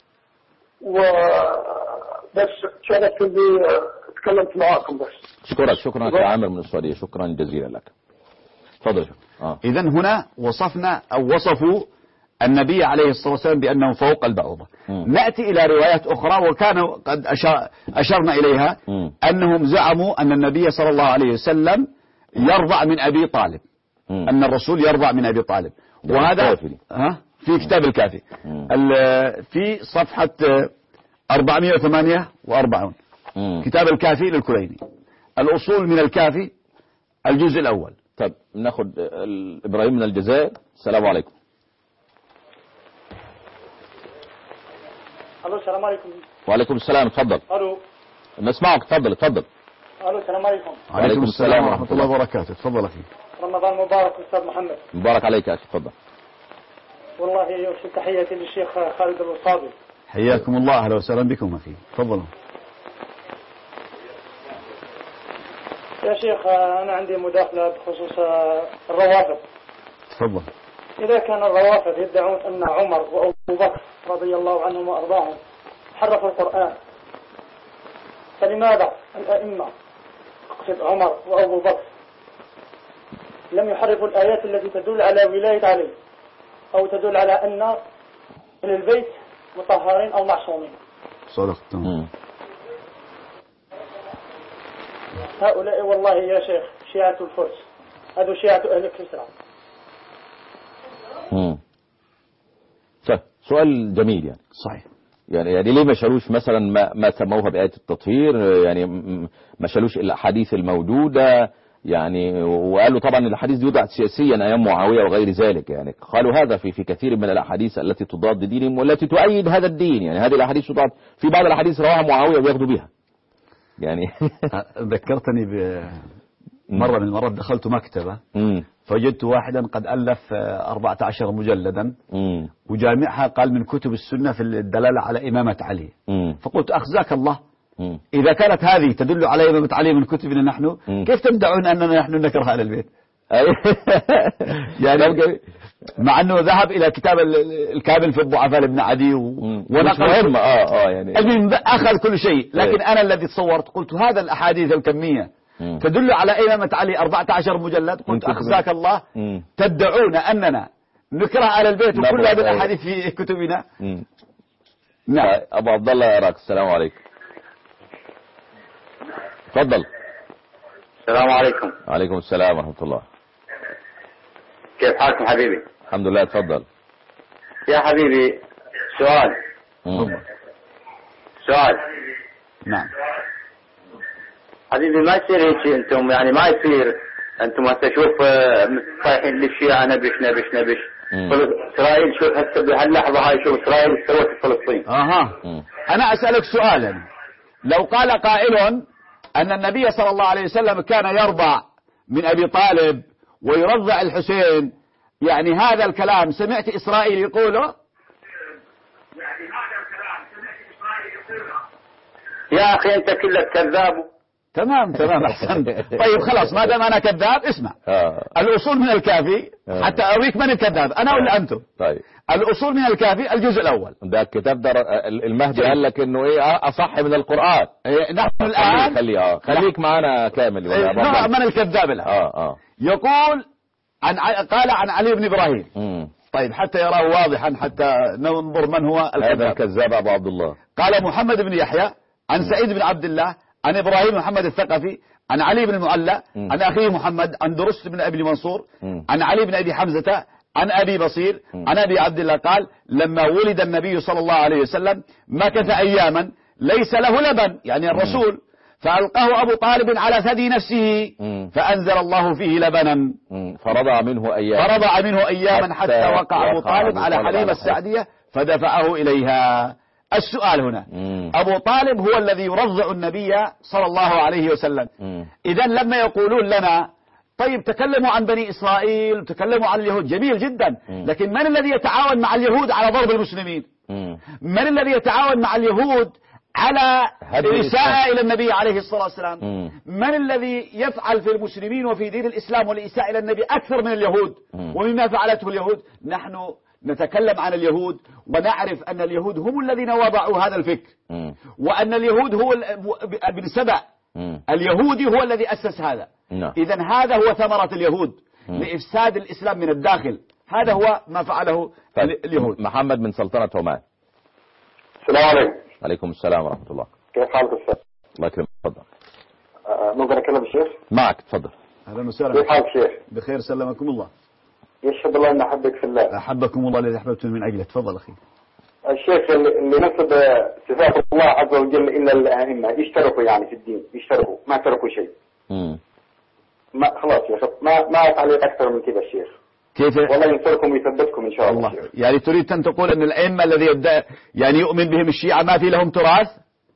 وبس شرفت إني تكلمت معاكم بس. شكرا شكرا أخي عامر من السعودية، شكرا جزيلا لك. تفضل. آه. إذا هنا وصفنا أو وصفوا النبي عليه الصلاة والسلام بأنه فوق البعوضة. م. نأتي إلى روايات أخرى وكانوا قد أشار أشرنا إليها م. أنهم زعموا أن النبي صلى الله عليه وسلم يرضع من أبي طالب، م. أن الرسول يرضع من أبي طالب، وهذا ها في كتاب الكافي في صفحة أربعمائة وثمانية وأربعين كتاب الكافي للكليني، الأصول من الكافي الجزء الأول. طب ناخد إبراهيم من الجزائر. السلام عليكم. الو السلام عليكم. وعليكم السلام، اتفضل. الو نسمعك، اتفضل اتفضل. الو السلام عليكم. وعليكم السلام ورحمة الله وبركاته. اتفضل اخي. رمضان مبارك استاذ محمد. مبارك عليك يا اخي، اتفضل. والله يرسل تحياتي للشيخ خالد الوصابي. حياكم الله، اهلا وسهلا بكم اخي، تفضلوا. يا شيخ انا عندي مداخلة بخصوص الروافض. تفضل. إذا كان الروافض يدعون أن عمر وأبو بكر رضي الله عنهم وأرضاهم حرفوا القرآن، فلماذا الأئمة أقصد عمر وأبو بكر لم يحرفوا الآيات التي تدل على ولاية علي أو تدل على أن أهل البيت مطهرين أو معصومين؟ صدقت. هؤلاء والله يا شيخ شيعة الفرس، هذو شيعة أهل كسرى. امم سؤال جميل يعني. صحيح. يعني يعني ليه ما شالوش مثلا ما ما سموها بآية التطهير، يعني ما شالوش الاحاديث الموجودة يعني، وقالوا طبعا الاحاديث دي وضعت سياسيا ايام معاوية وغير ذلك، يعني قالوا هذا في في كثير من الاحاديث التي تضاد دينهم والتي تؤيد هذا الدين، يعني هذه الاحاديث تضاد في بعض الاحاديث رواها معاوية وياخذوا بها يعني. ذكرتني بمرة من المرات دخلت مكتبة فوجدت واحدا قد ألف أربعة عشر مجلدا مم. وجامعها قال من كتب السنة في الدلالة على إمامة علي. مم. فقلت أخزاك الله، مم. إذا كانت هذه تدل على إمامة علي من كتبنا نحن، مم. كيف تدعون أننا نحن نكره أهل البيت؟ يعني مع أنه ذهب إلى كتاب الكامل في الضعفاء لابن عدي ونقل اه اه يعني أخذ كل شيء، لكن أنا الذي تصورت قلت هذا الأحاديث الكمية مم. تدل على إمامة علي أربعة عشر مجلد، قلت أخزاك الله مم. تدعون أننا نكره على البيت وكل هذه الأحاديث في كتبنا. مم. نعم. أبو عبد الله يراك. السلام عليكم. تفضل. السلام عليكم. وعليكم السلام ورحمة الله. كيف حالكم حبيبي؟ الحمد لله. تفضل يا حبيبي. سؤال. مم. سؤال. نعم حبيبي، ما يصير هيك انتم، يعني ما يصير انتم هسه شوف صايحين للشيعة نبش نبش نبش اسرائيل، شوف هسه بهاللحظة هاي شوف اسرائيل سوت في فلسطين. اها مم. انا اسألك سؤالا، لو قال قائل ان النبي صلى الله عليه وسلم كان يرضع من ابي طالب ويرضع الحسين، يعني هذا الكلام سمعت اسرائيل يقوله؟ يا اخي انت كلك كذاب. تمام تمام احسن. طيب خلاص ما دام انا كذاب اسمع. آه. الاصول من الكافي آه. حتى اوريك من الكذاب انا ولا آه. انتم. طيب الاصول من الكافي الجزء الاول. ده الكتاب ده المهدي قال لك انه ايه اصح من القران. إيه نحن الان خلي اه خليك معنا كامل. إيه نوع من الكذاب الان. اه اه يقول عن قال عن علي بن ابراهيم. مم. طيب حتى يراه واضحا حتى ننظر من هو الكذاب. هذا الكذاب ابو عبد الله. قال محمد بن يحيى عن مم. سعيد بن عبد الله عن إبراهيم محمد الثقفي عن علي بن المعلى عن أخيه محمد عن درست بن أبي منصور عن علي بن أبي حمزة عن أبي بصير عن أبي عبد الله قال لما ولد النبي صلى الله عليه وسلم مكث أياما ليس له لبن، يعني الرسول، فألقاه أبو طالب على ثدي نفسه فأنزل الله فيه لبنا فرضع منه أياما فرضع منه أياما حتى وقع أبو طالب على حليمة السعدية فدفعه إليها. السؤال هنا مم. أبو طالب هو الذي يرضع النبي صلى الله عليه وسلم. إذا لما يقولون لنا طيب تكلموا عن بني إسرائيل وتكلموا عن اليهود جميل جدا، لكن من الذي يتعاون مع اليهود على ضرب المسلمين؟ من الذي يتعاون مع اليهود على الإساءة إلى النبي عليه الصلاة والسلام؟ من الذي يفعل في المسلمين وفي دين الإسلام والإساءة إلى النبي أكثر من اليهود ومما فعلته اليهود؟ نحن نتكلم عن اليهود ونعرف أن اليهود هم الذين وضعوا هذا الفكر، وأن اليهود هو ابن سبأ اليهودي هو الذي أسس هذا. إذن هذا هو ثمرة اليهود لإفساد الإسلام من الداخل، هذا هو ما فعله اليهود. محمد من سلطنة عمان. السلام عليكم. عليكم السلام ورحمة الله. كيف حالك أستاذ؟ الله يكرمك، تفضل. أه ممكن أكلم الشيخ؟ معك، تفضل. أهلا وسهلا. كيف حالك شيخ؟ بخير سلمكم الله. يشهد الله أن أحبك في الله. أحبكم الله الذي أحببتم من أجله. تفضل أخي. الشيخ اللي نسب صفات الله عز وجل إلا الأئمة يشتركوا يعني في الدين، يشتركوا ما تركوا شيء. امم ما خلاص يا شيخ، ما ما تعليق أكثر من كذا الشيخ. كيف؟ والله ينصركم ويثبتكم إن شاء الله. الله. يعني تريد أن تقول أن الأئمة الذي يبدأ يعني يؤمن بهم الشيعة ما في لهم تراث؟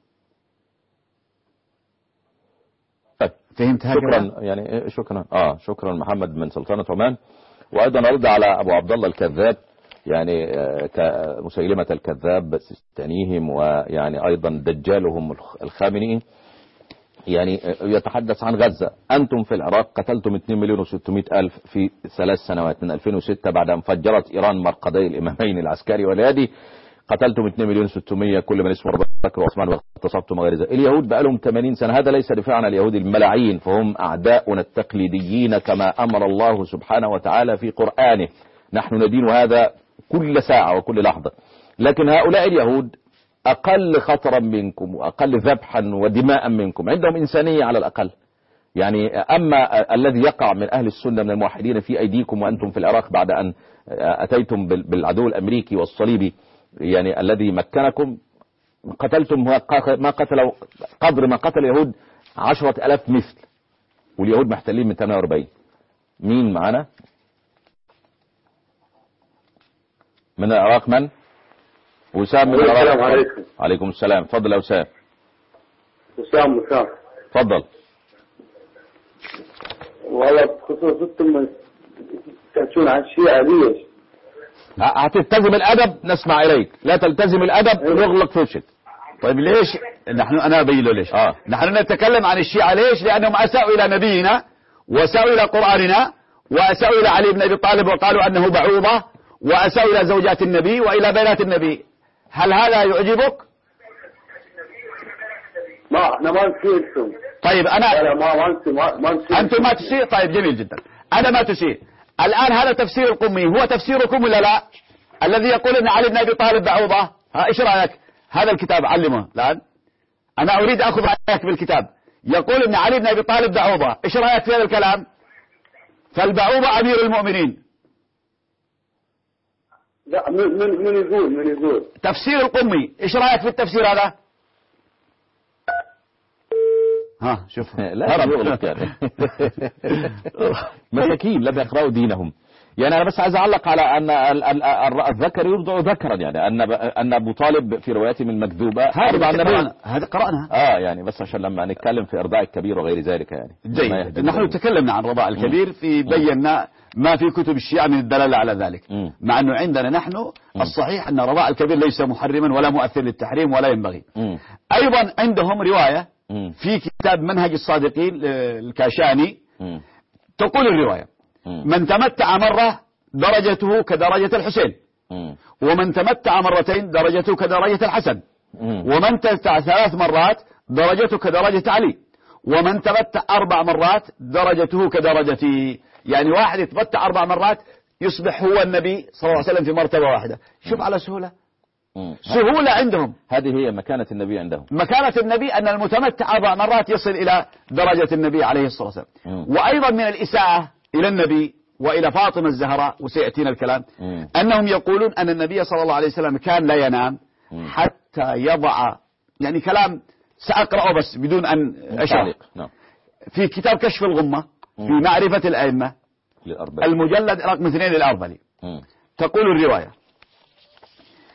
فهمت هكذا؟ شكرا يعني شكرا اه شكرا محمد من سلطنة عمان. وأيضا أرد على أبو عبد الله الكذاب، يعني كمسيلمة الكذاب سيستانيهم، ويعني أيضا دجالهم الخامنئي، يعني يتحدث عن غزة. أنتم في العراق قتلتم اثنين مليون وستمائة ألف في ثلاث سنوات من ألفين وستة بعد أن فجرت إيران مرقدي الإمامين العسكري واليادي، قتلتم اثنين مليون وستمائة كل من اسمه أبو بكر وعثمان واغتصبتم وغير ذلك. اليهود بقى لهم ثمانين سنة، هذا ليس دفاعا عن اليهود الملاعين، فهم أعداؤنا التقليديين كما أمر الله سبحانه وتعالى في قرآنه، نحن ندين هذا كل ساعة وكل لحظة. لكن هؤلاء اليهود أقل خطرا منكم وأقل ذبحا ودماء منكم، عندهم إنسانية على الأقل. يعني أما الذي يقع من أهل السنة من الموحدين في أيديكم وأنتم في العراق بعد أن أتيتم بالعدو الأمريكي والصليبي يعني الذي مكنكم، قتلتم ما قتلوا قدر ما قتل اليهود عشرة ألاف مثل، واليهود محتلين من ثمانية وأربعين. مين معنا من العراق؟ من؟ وسام من العراق. السلام عليكم. عليكم السلام. تفضل يا وسام. وسام وسام. تفضل. والله بخصوص انتم تحكون عن الشيعة ليش؟ هتلتزم الأدب نسمع إليك، لا تلتزم الأدب نغلق في وشك. طيب ليش؟ نحن أنا أبين له ليش. آه. نحن نتكلم عن الشيعة ليش؟ لأنهم أساءوا إلى نبينا وأساءوا إلى قرآننا وأساءوا إلى علي بن أبي طالب وقالوا أنه بعوضة، وأساءوا إلى زوجات النبي وإلى بنات النبي. هل هذا يعجبك؟ ما احنا ما نسيركم. طيب أنا لا ما ما نسي ما ما نسي. أنتم ما تسيء. طيب جميل جدا. أنا ما تسيء. الآن هذا تفسير القمي، هو تفسيركم ولا لا؟ الذي يقول أن علي بن أبي طالب بعوضة، ها إيش رأيك؟ هذا الكتاب علمه الآن. أنا أريد أخذ رأيك بالكتاب. يقول أن علي بن أبي طالب بعوضة، إيش رأيك في هذا الكلام؟ فالبعوضة أمير المؤمنين. لا من من من يقول من يقول تفسير القمي، إيش رأيك في التفسير هذا؟ ها شوف لا يغلط يعني مساكين لم يقرأوا دينهم. يعني أنا بس عايز أعلق على أن الذكر يرضع ذكرا، يعني أن أن أبو طالب في روايته من المكذوبة هذا عن هذا قرأنا. آه يعني بس عشان لما نتكلم في إرضاع الكبير وغير ذلك يعني. جيد. نحن تكلمنا عن رضاع الكبير في بينا ما في كتب الشيعة من الدلالة على ذلك، م. مع أنه عندنا نحن الصحيح أن رضاع الكبير ليس محرما ولا مؤثر للتحريم ولا ينبغي. م. أيضا عندهم رواية في كتاب منهج الصادقين الكاشاني م. تقول الرواية م. من تمتع مرة درجته كدرجة الحسين، م. ومن تمتع مرتين درجته كدرجة الحسن، م. ومن تمتع ثلاث مرات درجته كدرجة علي، ومن تمتع أربع مرات درجته كدرجتي. يعني واحد يتمتع أربع مرات يصبح هو النبي صلى الله عليه وسلم في مرتبة واحدة. شوف م. على سهولة م. سهولة عندهم. هذه هي مكانة النبي عندهم. مكانة النبي أن المتمتع أربع مرات يصل إلى درجة النبي عليه الصلاة والسلام. م. وأيضا من الإساءة إلى النبي وإلى فاطمة الزهراء وسيأتينا الكلام م. أنهم يقولون أن النبي صلى الله عليه وسلم كان لا ينام م. حتى يضع، يعني كلام سأقرأه بس بدون أن أشرح، في كتاب كشف الغمة في معرفة الأئمة المجلد رقم اثنين للأربلي، تقول الرواية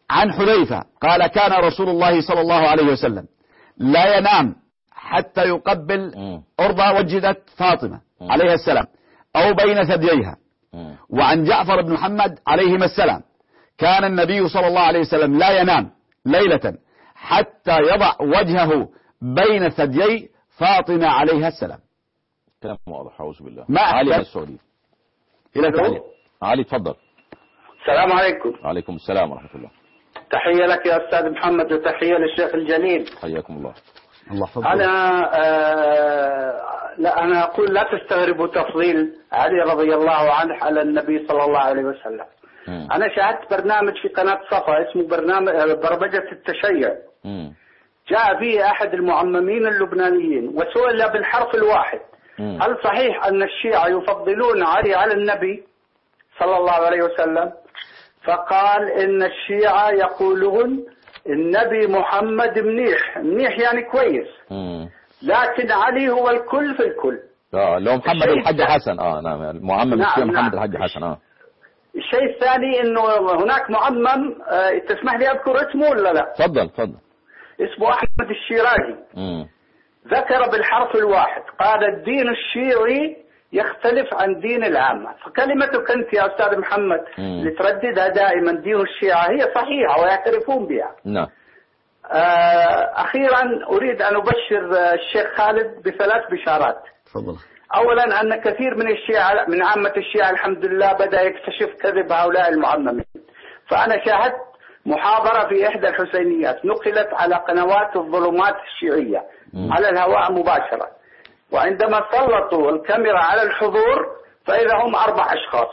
عن حذيفة قال كان رسول الله صلى الله عليه وسلم لا ينام حتى يقبل أرضى وجدت فاطمة عليها السلام أو بين ثدييها. وعن جعفر بن محمد عليهما السلام كان النبي صلى الله عليه وسلم لا ينام ليلة حتى يضع وجهه بين ثديي فاطمة عليها السلام. كلام واضح. أعوذ بالله. ما علي السعودي إلى ثاني. علي تفضل. السلام عليكم. وعليكم السلام ورحمة الله. تحية لك يا أستاذ محمد وتحية للشيخ الجليل. حياكم الله. الله فضل. أنا آه لا أنا أقول لا تستغربوا تفضيل علي رضي الله عنه على النبي صلى الله عليه وسلم. م. أنا شاهدت برنامج في قناة صفا اسمه برنامج برمجة التشيع. م. جاء فيه أحد المعممين اللبنانيين وسئل بالحرف الواحد م. هل صحيح أن الشيعة يفضلون علي على النبي صلى الله عليه وسلم؟ فقال إن الشيعة يقولون النبي محمد منيح منيح يعني كويس م. لكن علي هو الكل في الكل. اه لو محمد الحج حسن اه نعم المعمم نعم الشيعي محمد نعم. الحج حسن اه. الشيء الثاني انه هناك معمم آه تسمح لي اذكر اسمه ولا لا؟ تفضل تفضل. اسمه احمد الشيرازي. م. ذكر بالحرف الواحد قال الدين الشيعي يختلف عن دين العامة. فكلمتك أنت يا أستاذ محمد م. اللي ترددها دائما دين الشيعة هي صحيحة ويعترفون بها. نعم. أخيرا أريد أن أبشر الشيخ خالد بثلاث بشارات. تفضل. أولا أن كثير من الشيعة من عامة الشيعة الحمد لله بدأ يكتشف كذب هؤلاء المعممين. فأنا شاهدت محاضرة في إحدى الحسينيات نقلت على قنوات الظلمات الشيعية م. على الهواء مباشرة، وعندما سلطوا الكاميرا على الحضور فإذا هم أربع أشخاص.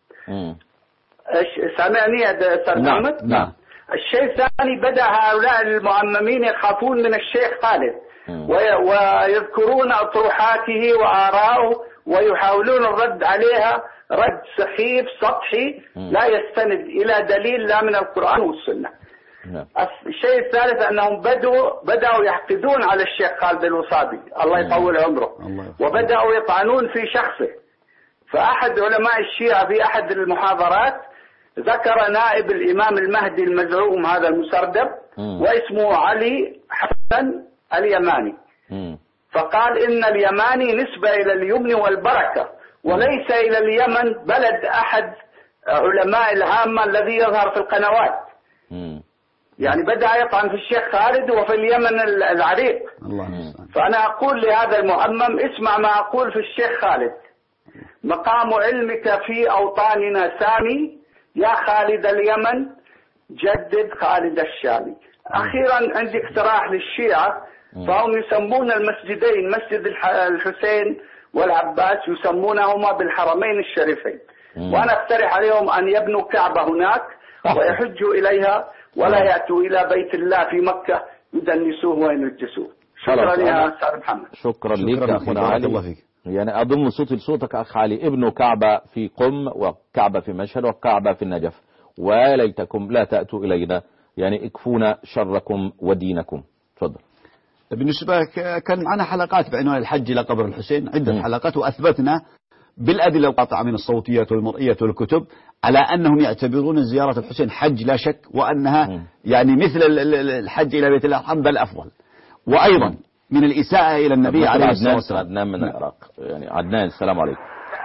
سامعني يا أستاذ محمد؟ نعم. الشيء الثاني بدأ هؤلاء المعممين يخافون من الشيخ خالد ويذكرون أطروحاته وآراءه ويحاولون الرد عليها رد سخيف سطحي لا يستند إلى دليل لا من القرآن والسنة. الشيء الثالث أنهم بدأوا بدأوا يحقدون على الشيخ خالد الوصابي الله يطول عمره وبدأوا يطعنون في شخصه. فأحد علماء الشيعة في أحد المحاضرات ذكر نائب الإمام المهدي المزعوم هذا المسردب واسمه علي حسن اليماني، فقال إن اليماني نسبة إلى اليمن والبركة وليس إلى اليمن بلد أحد علماء العامة الذي يظهر في القنوات. يعني بدأ يطعن في الشيخ خالد وفي اليمن العريق. فأنا أقول لهذا المعمم اسمع ما أقول في الشيخ خالد: مقام علمك في أوطاننا سامي يا خالد اليمن جدد خالد الشامي. أخيرا عندي اقتراح للشيعة، فهم يسمون المسجدين مسجد الحسين والعباس يسمونهما بالحرمين الشريفين، وأنا اقترح عليهم أن يبنوا كعبة هناك ويحجوا إليها ولا يأتوا إلى بيت الله في مكة يدنسوه وينجسوه. شكرا يا أستاذ محمد. شكرا لك يا أخونا علي. يعني أضم صوتي لصوتك أخ علي. ابنوا كعبة في قم وكعبة في مشهد وكعبة في النجف، وليتكم لا تأتوا إلينا، يعني اكفونا شركم ودينكم. تفضل. بالنسبة كان معنا حلقات بعنوان الحج إلى قبر الحسين، عدة م. حلقات، وأثبتنا بالأدلة القاطعة من الصوتيات والمرئية والكتب على أنهم يعتبرون زيارة الحسين حج لا شك، وأنها م. يعني مثل الحج إلى بيت الله الحرام بل أفضل. وأيضا م. من الإساءة إلى النبي عليه الصلاة والسلام. عدنان من العراق، يعني عدنان السلام عليكم.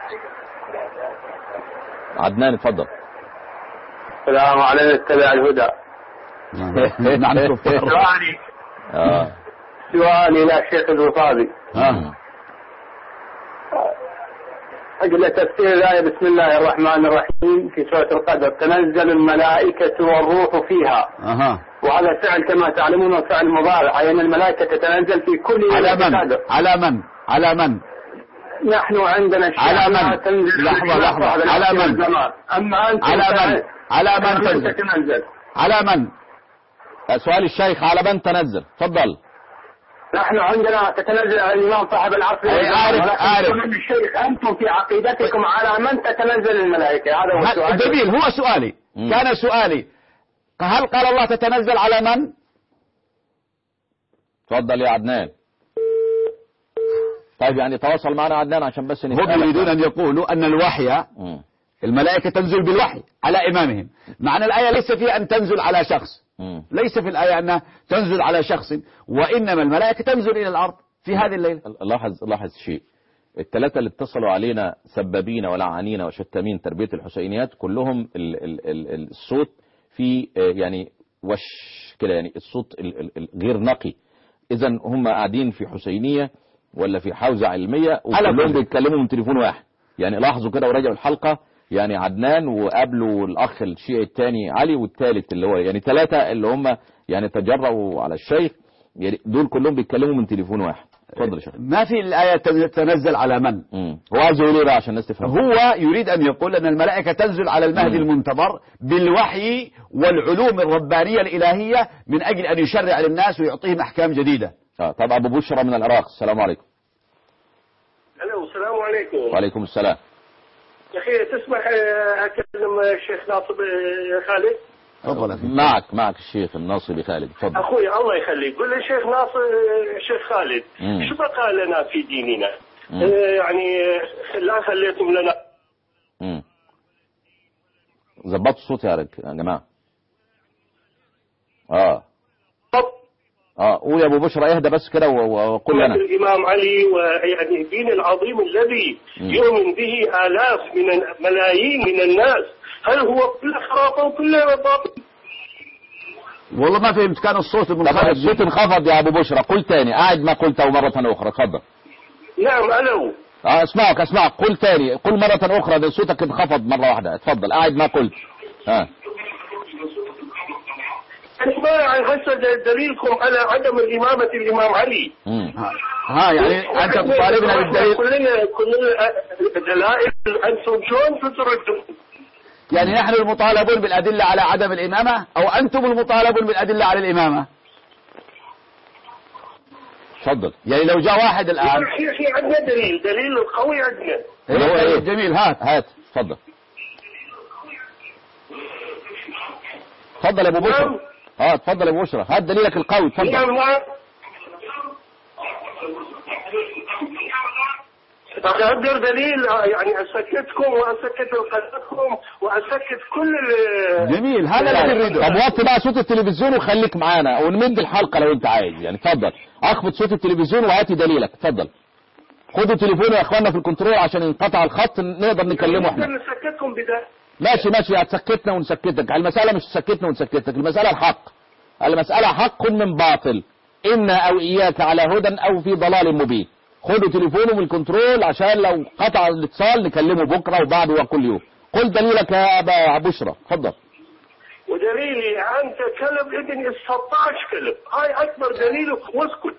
عدنان اتفضل. السلام عليكم اتبع الهدى. نعم. سؤالي اه سؤالي إلى الشيخ الوصابي. اه أجل تفسير الآية بسم الله الرحمن الرحيم في سورة القدر: تنزل الملائكة والروح فيها. أها. وهذا فعل كما تعلمون فعل مضارع، أي أن الملائكة تتنزل في كل على من؟ على من؟ على من؟ نحن عندنا على من؟ لحظة لحظة. على من؟ أما أنت على من؟ على من تنزل؟ تتنزل؟ على من؟ سؤال الشيخ على من تنزل؟ تفضل. نحن عندنا تتنزل على الإمام صاحب العصر. أعرف أعرف. الشيخ أنتم في عقيدتكم على من تتنزل الملائكة؟ هذا هو السؤال. جميل، هو سؤالي. م. كان سؤالي هل قال الله تتنزل على من؟ تفضل يا عدنان. طيب يعني تواصل معنا عدنان عشان بس هم يريدون أن يقولوا أن الوحي م. الملائكة تنزل بالوحي على إمامهم. معنى الآية ليس فيها أن تنزل على شخص، ليس في الآية أنها تنزل على شخص، وإنما الملائكة تنزل إلى الأرض في هذه الليلة. لاحظ لاحظ شيء، الثلاثة اللي اتصلوا علينا سبابين ولعانين وشتامين تربية الحسينيات كلهم ال ال ال الصوت في يعني وش كده، يعني الصوت غير نقي. إذا هم قاعدين في حسينية ولا في حوزة علمية وكلهم بيتكلموا من تليفون واحد. يعني لاحظوا كده وراجعوا الحلقة، يعني عدنان وقابلوا الأخ الشيعي الثاني علي، والثالث اللي هو يعني ثلاثة اللي هم يعني تجرؤوا على الشيخ، يعني دول كلهم بيتكلموا من تليفون واحد. اتفضل يا شيخ. ما في الآية تنزل على من؟ مم. هو عايز يقول ايه بقى عشان الناس تفهم؟ هو يريد أن يقول أن الملائكة تنزل على المهدي مم. المنتظر بالوحي والعلوم الربانية الإلهية من أجل أن يشرع للناس ويعطيهم أحكام جديدة. اه طب أبو بشرى من العراق، السلام عليكم. الو السلام عليكم. وعليكم السلام. يا أخي تسمح أكلم الشيخ ناصب خالد؟ تفضل. معك معك الشيخ الناصبي خالد، تفضل. أخوي الله يخليك، قل لي شيخ ناصر الشيخ خالد مم. شو بقى لنا في ديننا؟ آه يعني لا خليتم لنا. امم ظبطوا الصوت يا يا جماعه. اه اه قول يا ابو بشرى، اهدى بس كده وقول لنا. الامام علي ويعني الدين العظيم الذي مم. يؤمن به آلاف من ملايين من الناس، هل هو كله خرافه وكله باطل؟ والله ما فهمت، كان الصوت المنخفض. الصوت انخفض يا ابو بشرى، قل تاني، قاعد ما قلته مرة اخرى، اتفضل. نعم الو. اه اسمعك اسمعك، قل تاني، قل مرة اخرى، ده صوتك انخفض مرة واحدة، اتفضل، قاعد ما قلت. ها ما يعني هسه دليلكم على عدم الإمامة الإمام علي. امم ها يعني أنت تطالبنا بالدليل. كلنا كلنا دلائل، أنتم شلون تردون؟ يعني نحن المطالبون بالأدلة على عدم الإمامة أو أنتم المطالبون بالأدلة على الإمامة؟ تفضل. يعني لو جاء واحد الآن في عندنا دليل، دليل قوي عندنا. هو ايه؟ جميل، هات هات تفضل. تفضل يا ابو بشرى. اه تفضل يا ابو بشرى، هات دليلك القوي، تفضل. نعم نعم. أقدر دليل يعني أسكتكم وأسكت قناتكم وأسكت كل ال جميل، هذا اللي نريده. طب وطي بقى صوت التلفزيون وخليك معانا ونمد الحلقة لو أنت عايز، يعني اتفضل أخفض صوت التلفزيون وهاتي دليلك، اتفضل. خدوا تليفون يا إخواننا في الكنترول عشان ينقطع الخط نقدر نكلمه احنا. نسكتكم بدا. ماشي ماشي، هتسكتنا ونسكتك، المسألة مش سكتنا ونسكتك، المسألة الحق، المسألة حق من باطل، إنا أو إياك على هدى أو في ضلال مبين. خدوا تليفونه من الكنترول عشان لو قطع الاتصال نكلمه بكرة وبعده وكل يوم. قل دليلك يا أبا بشرى، اتفضل. ودليلي أنت كلب ابن ستة عشر كلب، هاي أكبر دليلك، واسكت.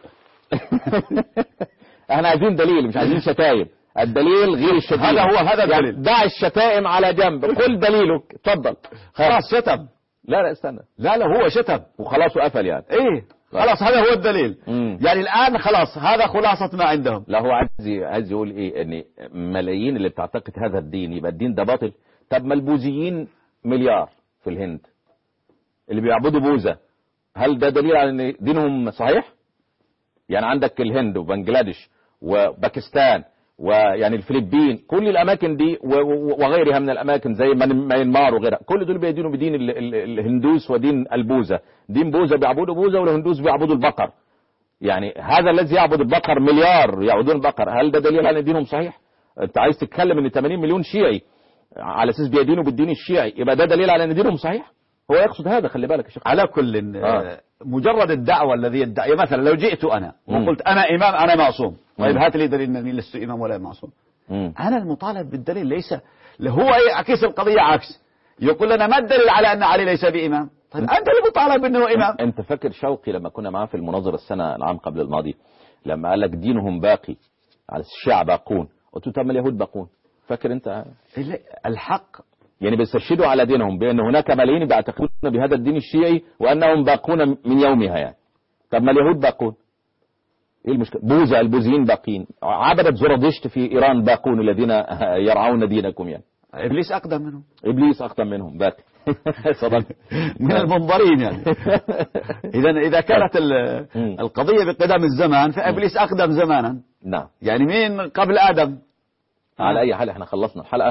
احنا عايزين دليل مش عايزين شتايم، الدليل غير الشتيم. هذا هو هذا الدليل. يعني دع الشتائم على جنب، قل دليلك، اتفضل. خلاص شتم. لا لا استنى. لا لا هو شتم وخلاص وقفل يعني. ايه خلاص هذا هو الدليل. مم. يعني الآن خلاص هذا خلاصة ما عندهم. لا هو عايز عايز يقول ايه، ان ملايين اللي بتعتقد هذا الدين يبقى الدين ده باطل. طب ما البوذيين مليار في الهند اللي بيعبدوا بوذا، هل ده دليل على ان دينهم صحيح؟ يعني عندك الهند وبنجلاديش وباكستان ويعني الفلبين، كل الاماكن دي وغيرها من الاماكن زي ميانمار وغيرها، كل دول بيدينوا بدين الهندوس ودين البوذا. دين بوذا بيعبدوا بوذا والهندوس بيعبدوا البقر. يعني هذا الذي يعبد البقر مليار يعبدون البقر، هل ده دليل على ان دينهم صحيح؟ انت عايز تتكلم ان ثمانين مليون شيعي على اساس بيدينوا بالدين الشيعي، يبقى ده دليل على ان دينهم صحيح؟ هو يقصد هذا، خلي بالك يا شيخ. على كل آه. مجرد الدعوة الذي يدعي، مثلا لو جئت أنا وقلت أنا إمام أنا معصوم، طيب هات لي دليل أنني لست إمام ولا معصوم. مم. أنا المطالب بالدليل، ليس هو يعكس القضية عكس، يقول لنا ما الدليل على أن علي ليس بإمام؟ طيب أنت اللي مطالب أنه إمام. أنت فاكر شوقي لما كنا معاه في المناظرة السنة العام قبل الماضي لما قال لك دينهم باقي على الشيعة باقون، قلت له طب ما اليهود باقون، فاكر أنت؟ الحق يعني بيستشهدوا على دينهم بأن هناك ملايين بيعتقدون بهذا الدين الشيعي وأنهم باقون من يومها يعني. طب ما اليهود باقون، ايه المشكلة؟ بوذا البوذيين باقين، عبدة زرادشت في إيران باقون الذين يرعون دينكم يعني. إبليس أقدم منهم. إبليس أقدم منهم باقي. من المنظرين يعني. إذا إذا كانت القضية بقدم الزمان فإبليس أقدم زمانا. نعم. يعني مين قبل آدم؟ على أي حال احنا خلصنا الحلقة.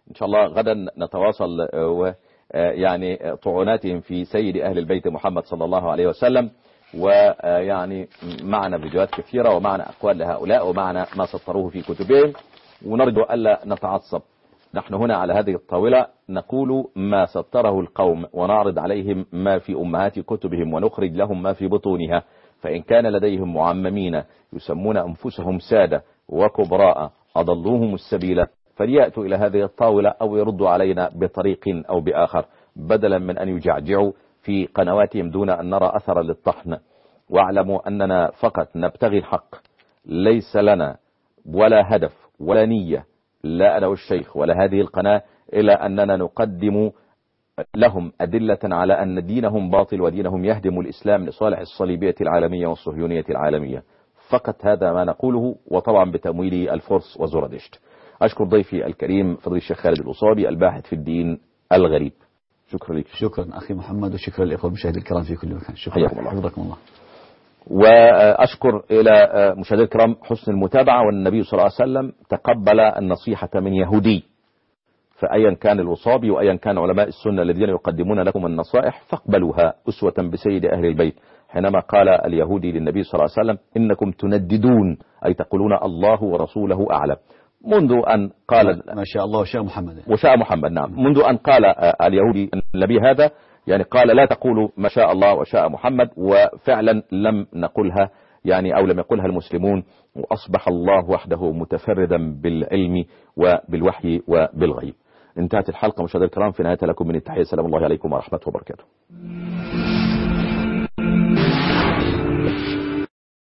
إن شاء الله غدا نتواصل ويعني طعناتهم في سيد أهل البيت محمد صلى الله عليه وسلم، ويعني معنا فيديوهات كثيرة ومعنا أقوال لهؤلاء ومعنا ما سطروه في كتبهم، ونرجو ألا نتعصب. نحن هنا على هذه الطاولة نقول ما سطره القوم ونعرض عليهم ما في أمهات كتبهم ونخرج لهم ما في بطونها. فإن كان لديهم معممين يسمون أنفسهم سادة وكبراء أضلوهم السبيل فليأتوا إلى هذه الطاولة أو يردوا علينا بطريق أو بآخر، بدلا من أن يجعجعوا في قنواتهم دون أن نرى أثرا للطحن. واعلموا أننا فقط نبتغي الحق، ليس لنا ولا هدف ولا نية، لا أنا والشيخ ولا هذه القناة، إلا أننا نقدم لهم أدلة على أن دينهم باطل ودينهم يهدم الإسلام لصالح الصليبية العالمية والصهيونية العالمية. فقط هذا ما نقوله، وطبعا بتمويل الفرس وزردشت. أشكر ضيفي الكريم فضيل الشيخ خالد الأصابي الباحث في الدين الغريب. شكرا لك. شكرا أخي محمد، وشكرا للإخوة المشاهدين الكرام في كل مكان. شكرا حياكم الله. حفظكم الله. وأشكر إلى مشاهدينا الكرام حسن المتابعة. والنبي صلى الله عليه وسلم تقبل النصيحة من يهودي، فأيا كان الوصابي وأيا كان علماء السنة الذين يقدمون لكم النصائح فاقبلوها أسوة بسيد أهل البيت، حينما قال اليهودي للنبي صلى الله عليه وسلم إنكم تنددون، أي تقولون الله ورسوله أعلم. منذ أن قال ما شاء الله وشاء محمد وشاء محمد نعم منذ أن قال اليهودي النبي هذا، يعني قال لا تقولوا ما شاء الله وشاء محمد، وفعلا لم نقلها يعني أو لم يقلها المسلمون، وأصبح الله وحده متفردا بالعلم وبالوحي وبالغيب. انتهت الحلقة مشاهدينا الكرام، في نهاية لكم من التحية، السلام الله عليكم ورحمة وبركاته.